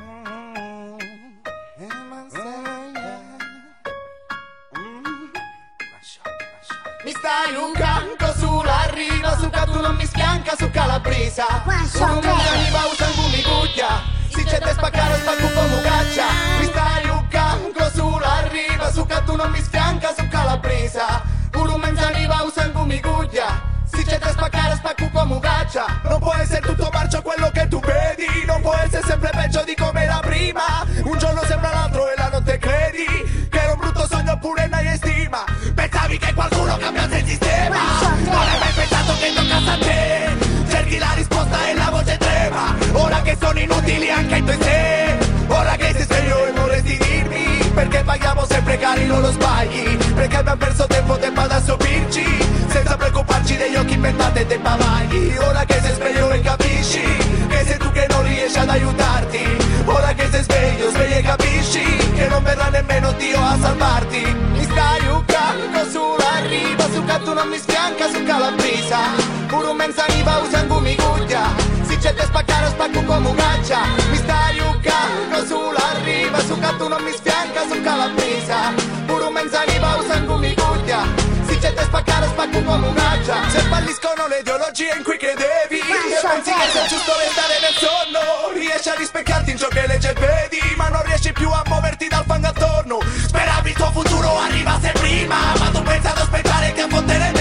Mi stai un canto sulla riva, su che tu non mi schianca su Calabresa. Sono un riva usando mi guglia, si c'è da spaccare spacco come caccia. Mi stai un canto sulla riva, su che tu non mi schianca su Calabresa. Pure un riva usando mi guglia, si c'è da spaccare spacco come caccia. Non può essere tutto marcio quello che tu vedi, non può essere sempre peggio di come era prima. Un giorno sembra l'altro e la notte credi che era un brutto sogno oppure non hai stima. Pensavi che qualcuno cambiasse il sistema, non hai mai pensato che toccasse a te. Cerchi la risposta e la voce trema, ora che sono inutili anche i tuoi sé. Ora che sei sveglio e vorresti dirmi perché paghiamo sempre cari non lo sbagli, perché abbiamo perso tempo ad assopirci senza preoccuparci degli occhi inventati e dei bavagli. Ora che sei sveglio e capisci che sei tu che non riesci ad aiutarti. Ora che sei sveglio e capisci che non verrà nemmeno Dio a salvarti. Mi stai uccando sulla riva, su che tu non mi sfianca su Calabresa. Pure un menzaniva usando mi guglia, si c'è da spaccare spacco come caccia. Mi stai uccando sulla riva, su che tu non mi sfianca su Calabresa. Pure un menzaniva usando mi guglia, si c'è da spaccare spacco come caccia. Se falliscono le ideologie in cui credevi e pensi che sia giusto restare nel sonno, riesci a rispecchiarti in ciò che legge e vedi, ma non riesci più a muoverti dal fango attorno. Speravi il tuo futuro arrivasse prima, ma tu pensi ad aspettare che a fottere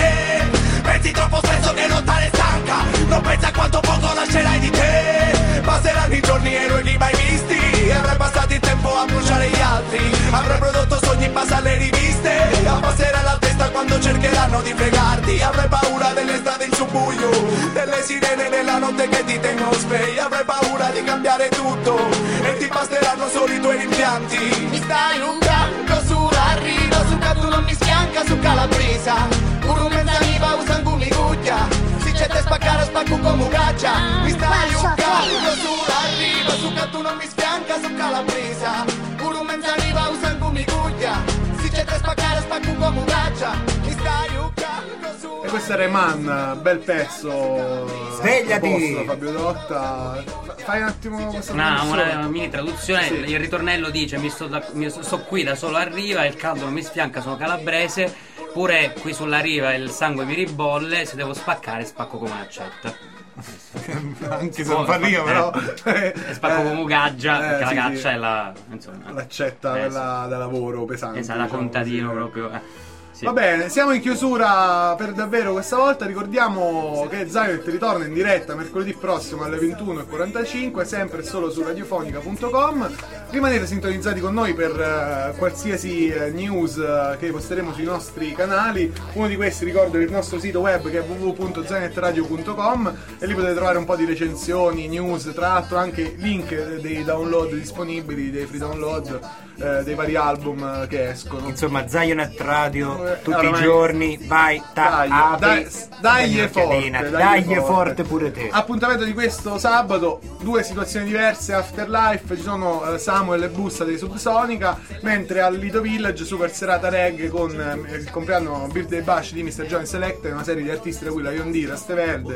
influenzare gli altri. Avrai prodotto sogni in base alle riviste e abbasserai la testa quando cercheranno di fregarti. Avrai paura delle strade in subbuio, delle sirene nella notte che ti tengono svegli. Avrai paura di cambiare tutto e ti basteranno solo i tuoi rimpianti. Mi stai un cacco sulla riva, su che tu non mi schianca su calabresa. Pure un mezzaniva usan gumi guglia, si c'è te spaccare spacco come caccia. Mi stai un cacco sulla riva, su che tu non mi schianca su calabresa. Pure un mezzaniva usan gumi guglia, si c'è te spaccare spacco come caccia. Mi stai un cacco sulla. E questo era Eman, bel pezzo. Svegliati Fabio Dotta. Fai un attimo questa una mini traduzione. Sì. Il ritornello dice: sto qui da solo a riva, il caldo non mi sfianca, sono calabrese. Pure qui sulla riva il sangue mi ribolle, se devo spaccare spacco come un'accetta. Anche se non fa io, però spacco come gaggia, perché sì, la caccia sì. è la, insomma, l'accetta quella da lavoro pesante. Esatto, da contadino sì. proprio. Sì. Va bene, siamo in chiusura per davvero questa volta. Ricordiamo che Zionet ritorna in diretta mercoledì prossimo alle 21:45, sempre solo su radiofonica.com. Rimanete sintonizzati con noi per qualsiasi news che posteremo sui nostri canali. Uno di questi, ricordo, è il nostro sito web che è www.zionetradio.com, e lì potete trovare un po' di recensioni, news, tra l'altro anche link dei download disponibili, dei free download dei vari album che escono. Insomma, Zionet Radio tutti Ormai... i giorni, vai, dai forte pure te. Appuntamento di questo sabato, due situazioni diverse. Afterlife, ci sono Samuel e Bussa dei Subsonica, mentre al Lido Village super serata reggae con il compleanno Birthday Bash di Mr. John Select e una serie di artisti da cui la Yondira, Steverde,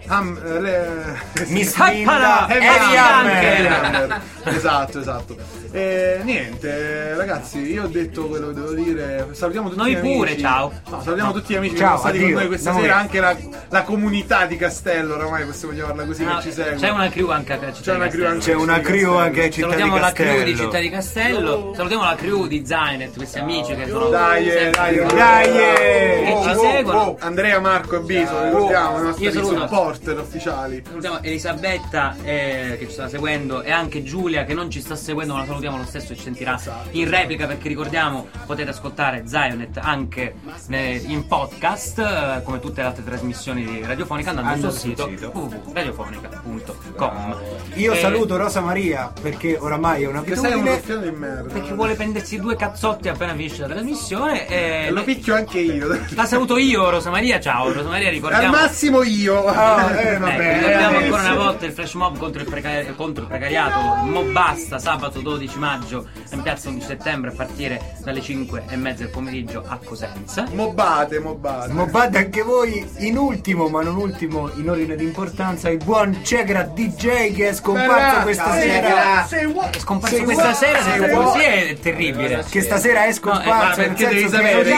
Miss Linda e Hammer. Esatto. E niente, ragazzi, io ho detto quello che devo dire. Salutiamo tutti noi gli amici. Pure, ciao. No, salutiamo tutti gli amici che Ciao, sono stati addio. con noi questa sera, anche la comunità di Castello, oramai possiamo chiamarla così, che ci segue. C'è una crew anche a Città di Castello. C'è una crew anche a Città di Castello. Salutiamo la crew di Città di Castello, salutiamo la crew di Zionet, questi amici che sono dai, che ci seguono. Andrea, Marco e Biso, ricordiamo i nostri Io saluto supporter ufficiali. Salutiamo Elisabetta che ci sta seguendo, e anche Giulia che non ci sta seguendo, ma la salutiamo lo stesso e ci sentirà in replica, perché ricordiamo potete ascoltare Zionet anche in podcast come tutte le altre trasmissioni di Radiofonica andando sul sito www.radiofonica.com. Io saluto Rosa Maria perché oramai è Che sei un un'abitudine, ruffiano di merda. Perché vuole prendersi due cazzotti appena finisce la trasmissione e lo picchio anche io. La saluto io, Rosa Maria. Ciao Rosa Maria, ricordiamo al massimo io. Ricordiamo ancora una volta il flash mob contro il precariato. Mob basta sabato 12 maggio in piazza 11 settembre a partire dalle 5:30 del pomeriggio a Cosenza. Mobbate anche voi. In ultimo, ma non ultimo in ordine di importanza, il buon Cegra DJ che è scomparso questa sera. È scomparso questa sera, se è così è terribile. Che stasera è scomparso, perché devi sapere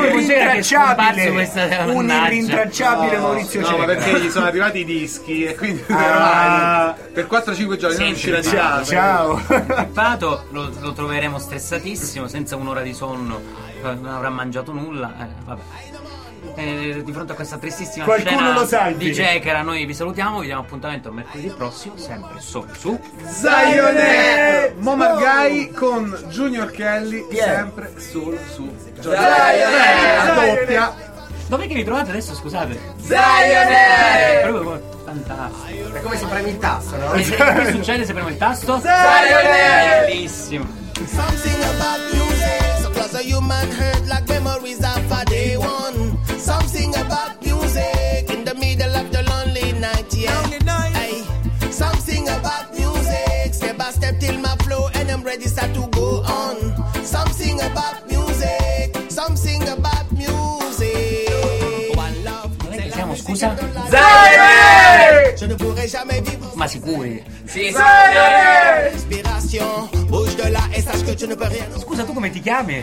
un irrintracciabile Maurizio Cegra. No, ma perché gli sono arrivati i dischi e quindi per 4-5 giorni non uscirà di casa. Ciao. Pato lo troveremo stressatissimo, senza un'ora di sonno, non avrà mangiato nulla. Vabbè. Di fronte a questa tristissima Qualcuno scena di Jekera, noi vi salutiamo, vi diamo appuntamento mercoledì prossimo, sempre solo su Zionet. Momargai con Junior Kelly, sempre solo su Zionet. Doppia. Dov'è che vi trovate adesso, scusate? Zionet! Proprio fantastico. È come se premi il tasto, no? Che succede se premo il tasto? Zionet! Bellissimo. Something about music, so close a human hurt like memories of a day one. Something about music in the middle of the lonely night, yeah. Ay, something about music, step by step till my flow and I'm ready start to go on. Something about music, something about music. One love. Dov'è che siamo, scusa? Je ne pourrai jamais vivre. Ma sicuri? Sì, Inspiration, bouge de là et sache que tu ne peux rien. Scusa, tu come ti chiami?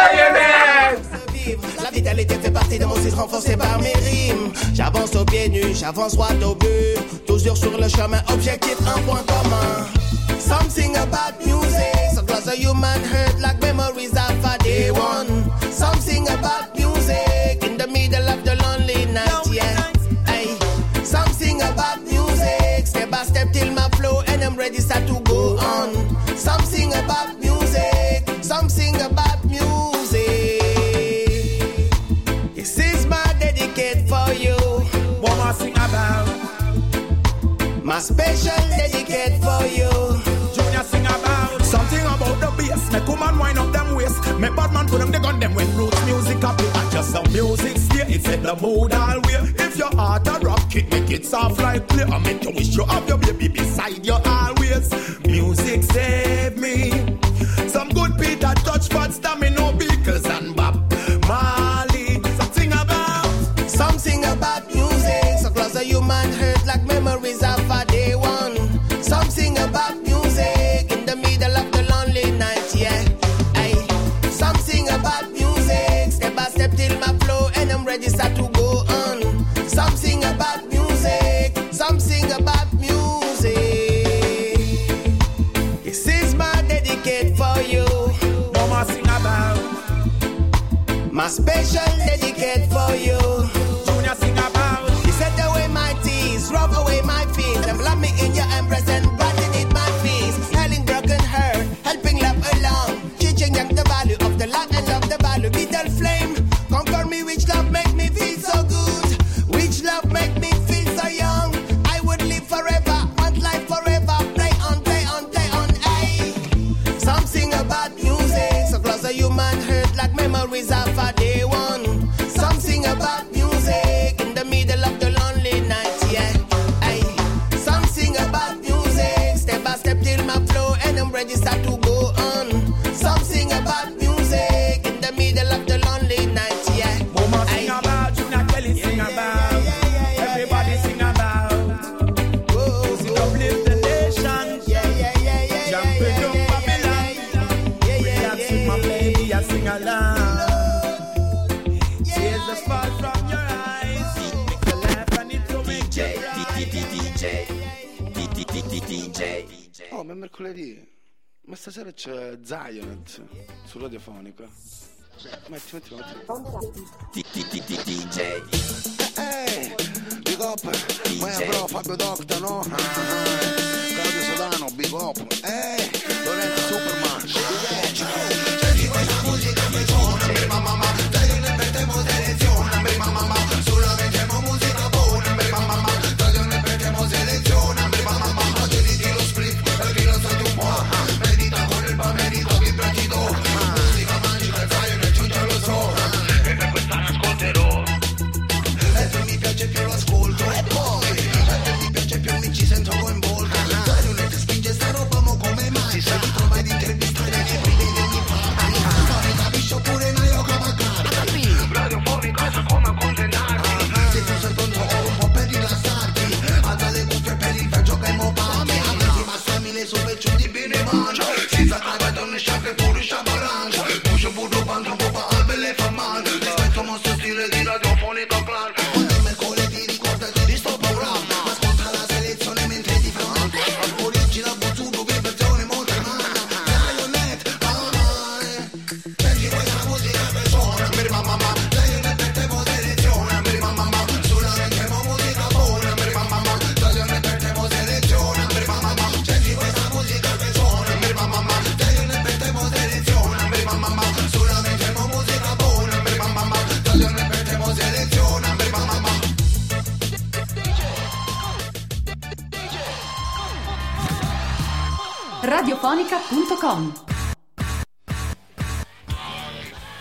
La vitalité fait partie de mon style renforcé par mes rimes. J'avance aux pieds nus, j'avance droit au but. Toujours sur le chemin, objectif, un point commun. Something about music, so close a human hurt like memories of a day one. Something about music in the middle of the lonely night, yeah. Ay, something about music, step by step till my flow and I'm ready start to go on. Something about music. My special dedicate for you. Junior sing about something about the bass. Make woman wind up them waist. Make bad man put them the gun them when roots music up. And just some music stay, it set the mood all way. If your heart a rock it, make it soft like clay. I make you wish you have your baby beside you always. Music save me. Some good Peter touch but Stamina Beatles and Bob Marley. Something about music. So close a human hurt like memories of a day one. Something about music in the middle of the lonely night, yeah. Aye. Something about music. Step by step till my flow and I'm ready start to go on. Something about music. Something about music. This is my dedicate for you. No more sing about. My special dedicate for you. Junior sing about. You set away my tears, rub away my fears, and love me in your embrace and brighten it my fears. Healing broken heart, helping love along, teaching them the value of the light and of the value. Little flame, conquer me, which love make me feel so good, which love make me feel so young. I would live forever, want life forever, play on, play on, play on, aye. Something about music, so close a human hurt like memories of a day one. Something about music in the middle of the lonely night, yeah. Aye. Something about music, step by step till my flow and I'm ready start to go on. Something about music in the middle of the lonely night, yeah. Mama sing about, Junior Kelly sing about, everybody sing about. Music uplift the nation, jumping up Babylon. Relax with my baby, I sing along. Tears that fall from your eyes, make you laugh and it will make you cry. Oh, ma è mercoledì. Ma stasera c'è Zionet su Radiofonica. Metti. DJ. Big up. Ma bro, Fabio Docta, no? Claudio Sodano, big up. Lorenzo Superman. Senti questa musica che suona, mamma. Dai, ne mettiamo selezione, mamma. Solo mettiamo musica buona, mamma. Dai, ne mettiamo selezione, mamma. Oggi ti lo split, perché lo sai un po'. Medita con il merito che pratico. Musica magica, fai un aggiunge lo so. E per quest'anno ascolterò. E se mi piace più lo ascolto. E poi, se mi piace più mi ci sento coinvolto. Dai, non ti spinge sta roba, mo come mai? Se ti trova di intervistare le prime degli fatti. Non ne capisci oppure mai ho cavalcati. Radiofonica sa come accontentarti. Se tu sei tonto o un po' per rilassarti. Alza le cuffie per il viaggio che mo parti. Avresti passami le sue giù di bene mangia. Si sa che donne sciacche pure sciabarangia. Puscio burro panto un po' pa' albe le fa male. Rispetto mostro stile di Radiofonica Clan. Quando è mercoledì ricordati di sto programma. Ascolta la selezione mentre ti fanno. Original Buzzuto, vibrazione molto umana. Zionet, senti questa musica che suona, mamma. Zionet mettiamo selezione, mamma. Sulla mettiamo musica buona, mamma. Zionet mettiamo selezione, mamma. Senti questa musica che suona, mamma. Zionet mettiamo selezione, mamma. Sulla mettiamo musica buona, mamma. Zionet mettiamo selezione, mamma. Radiofonica.com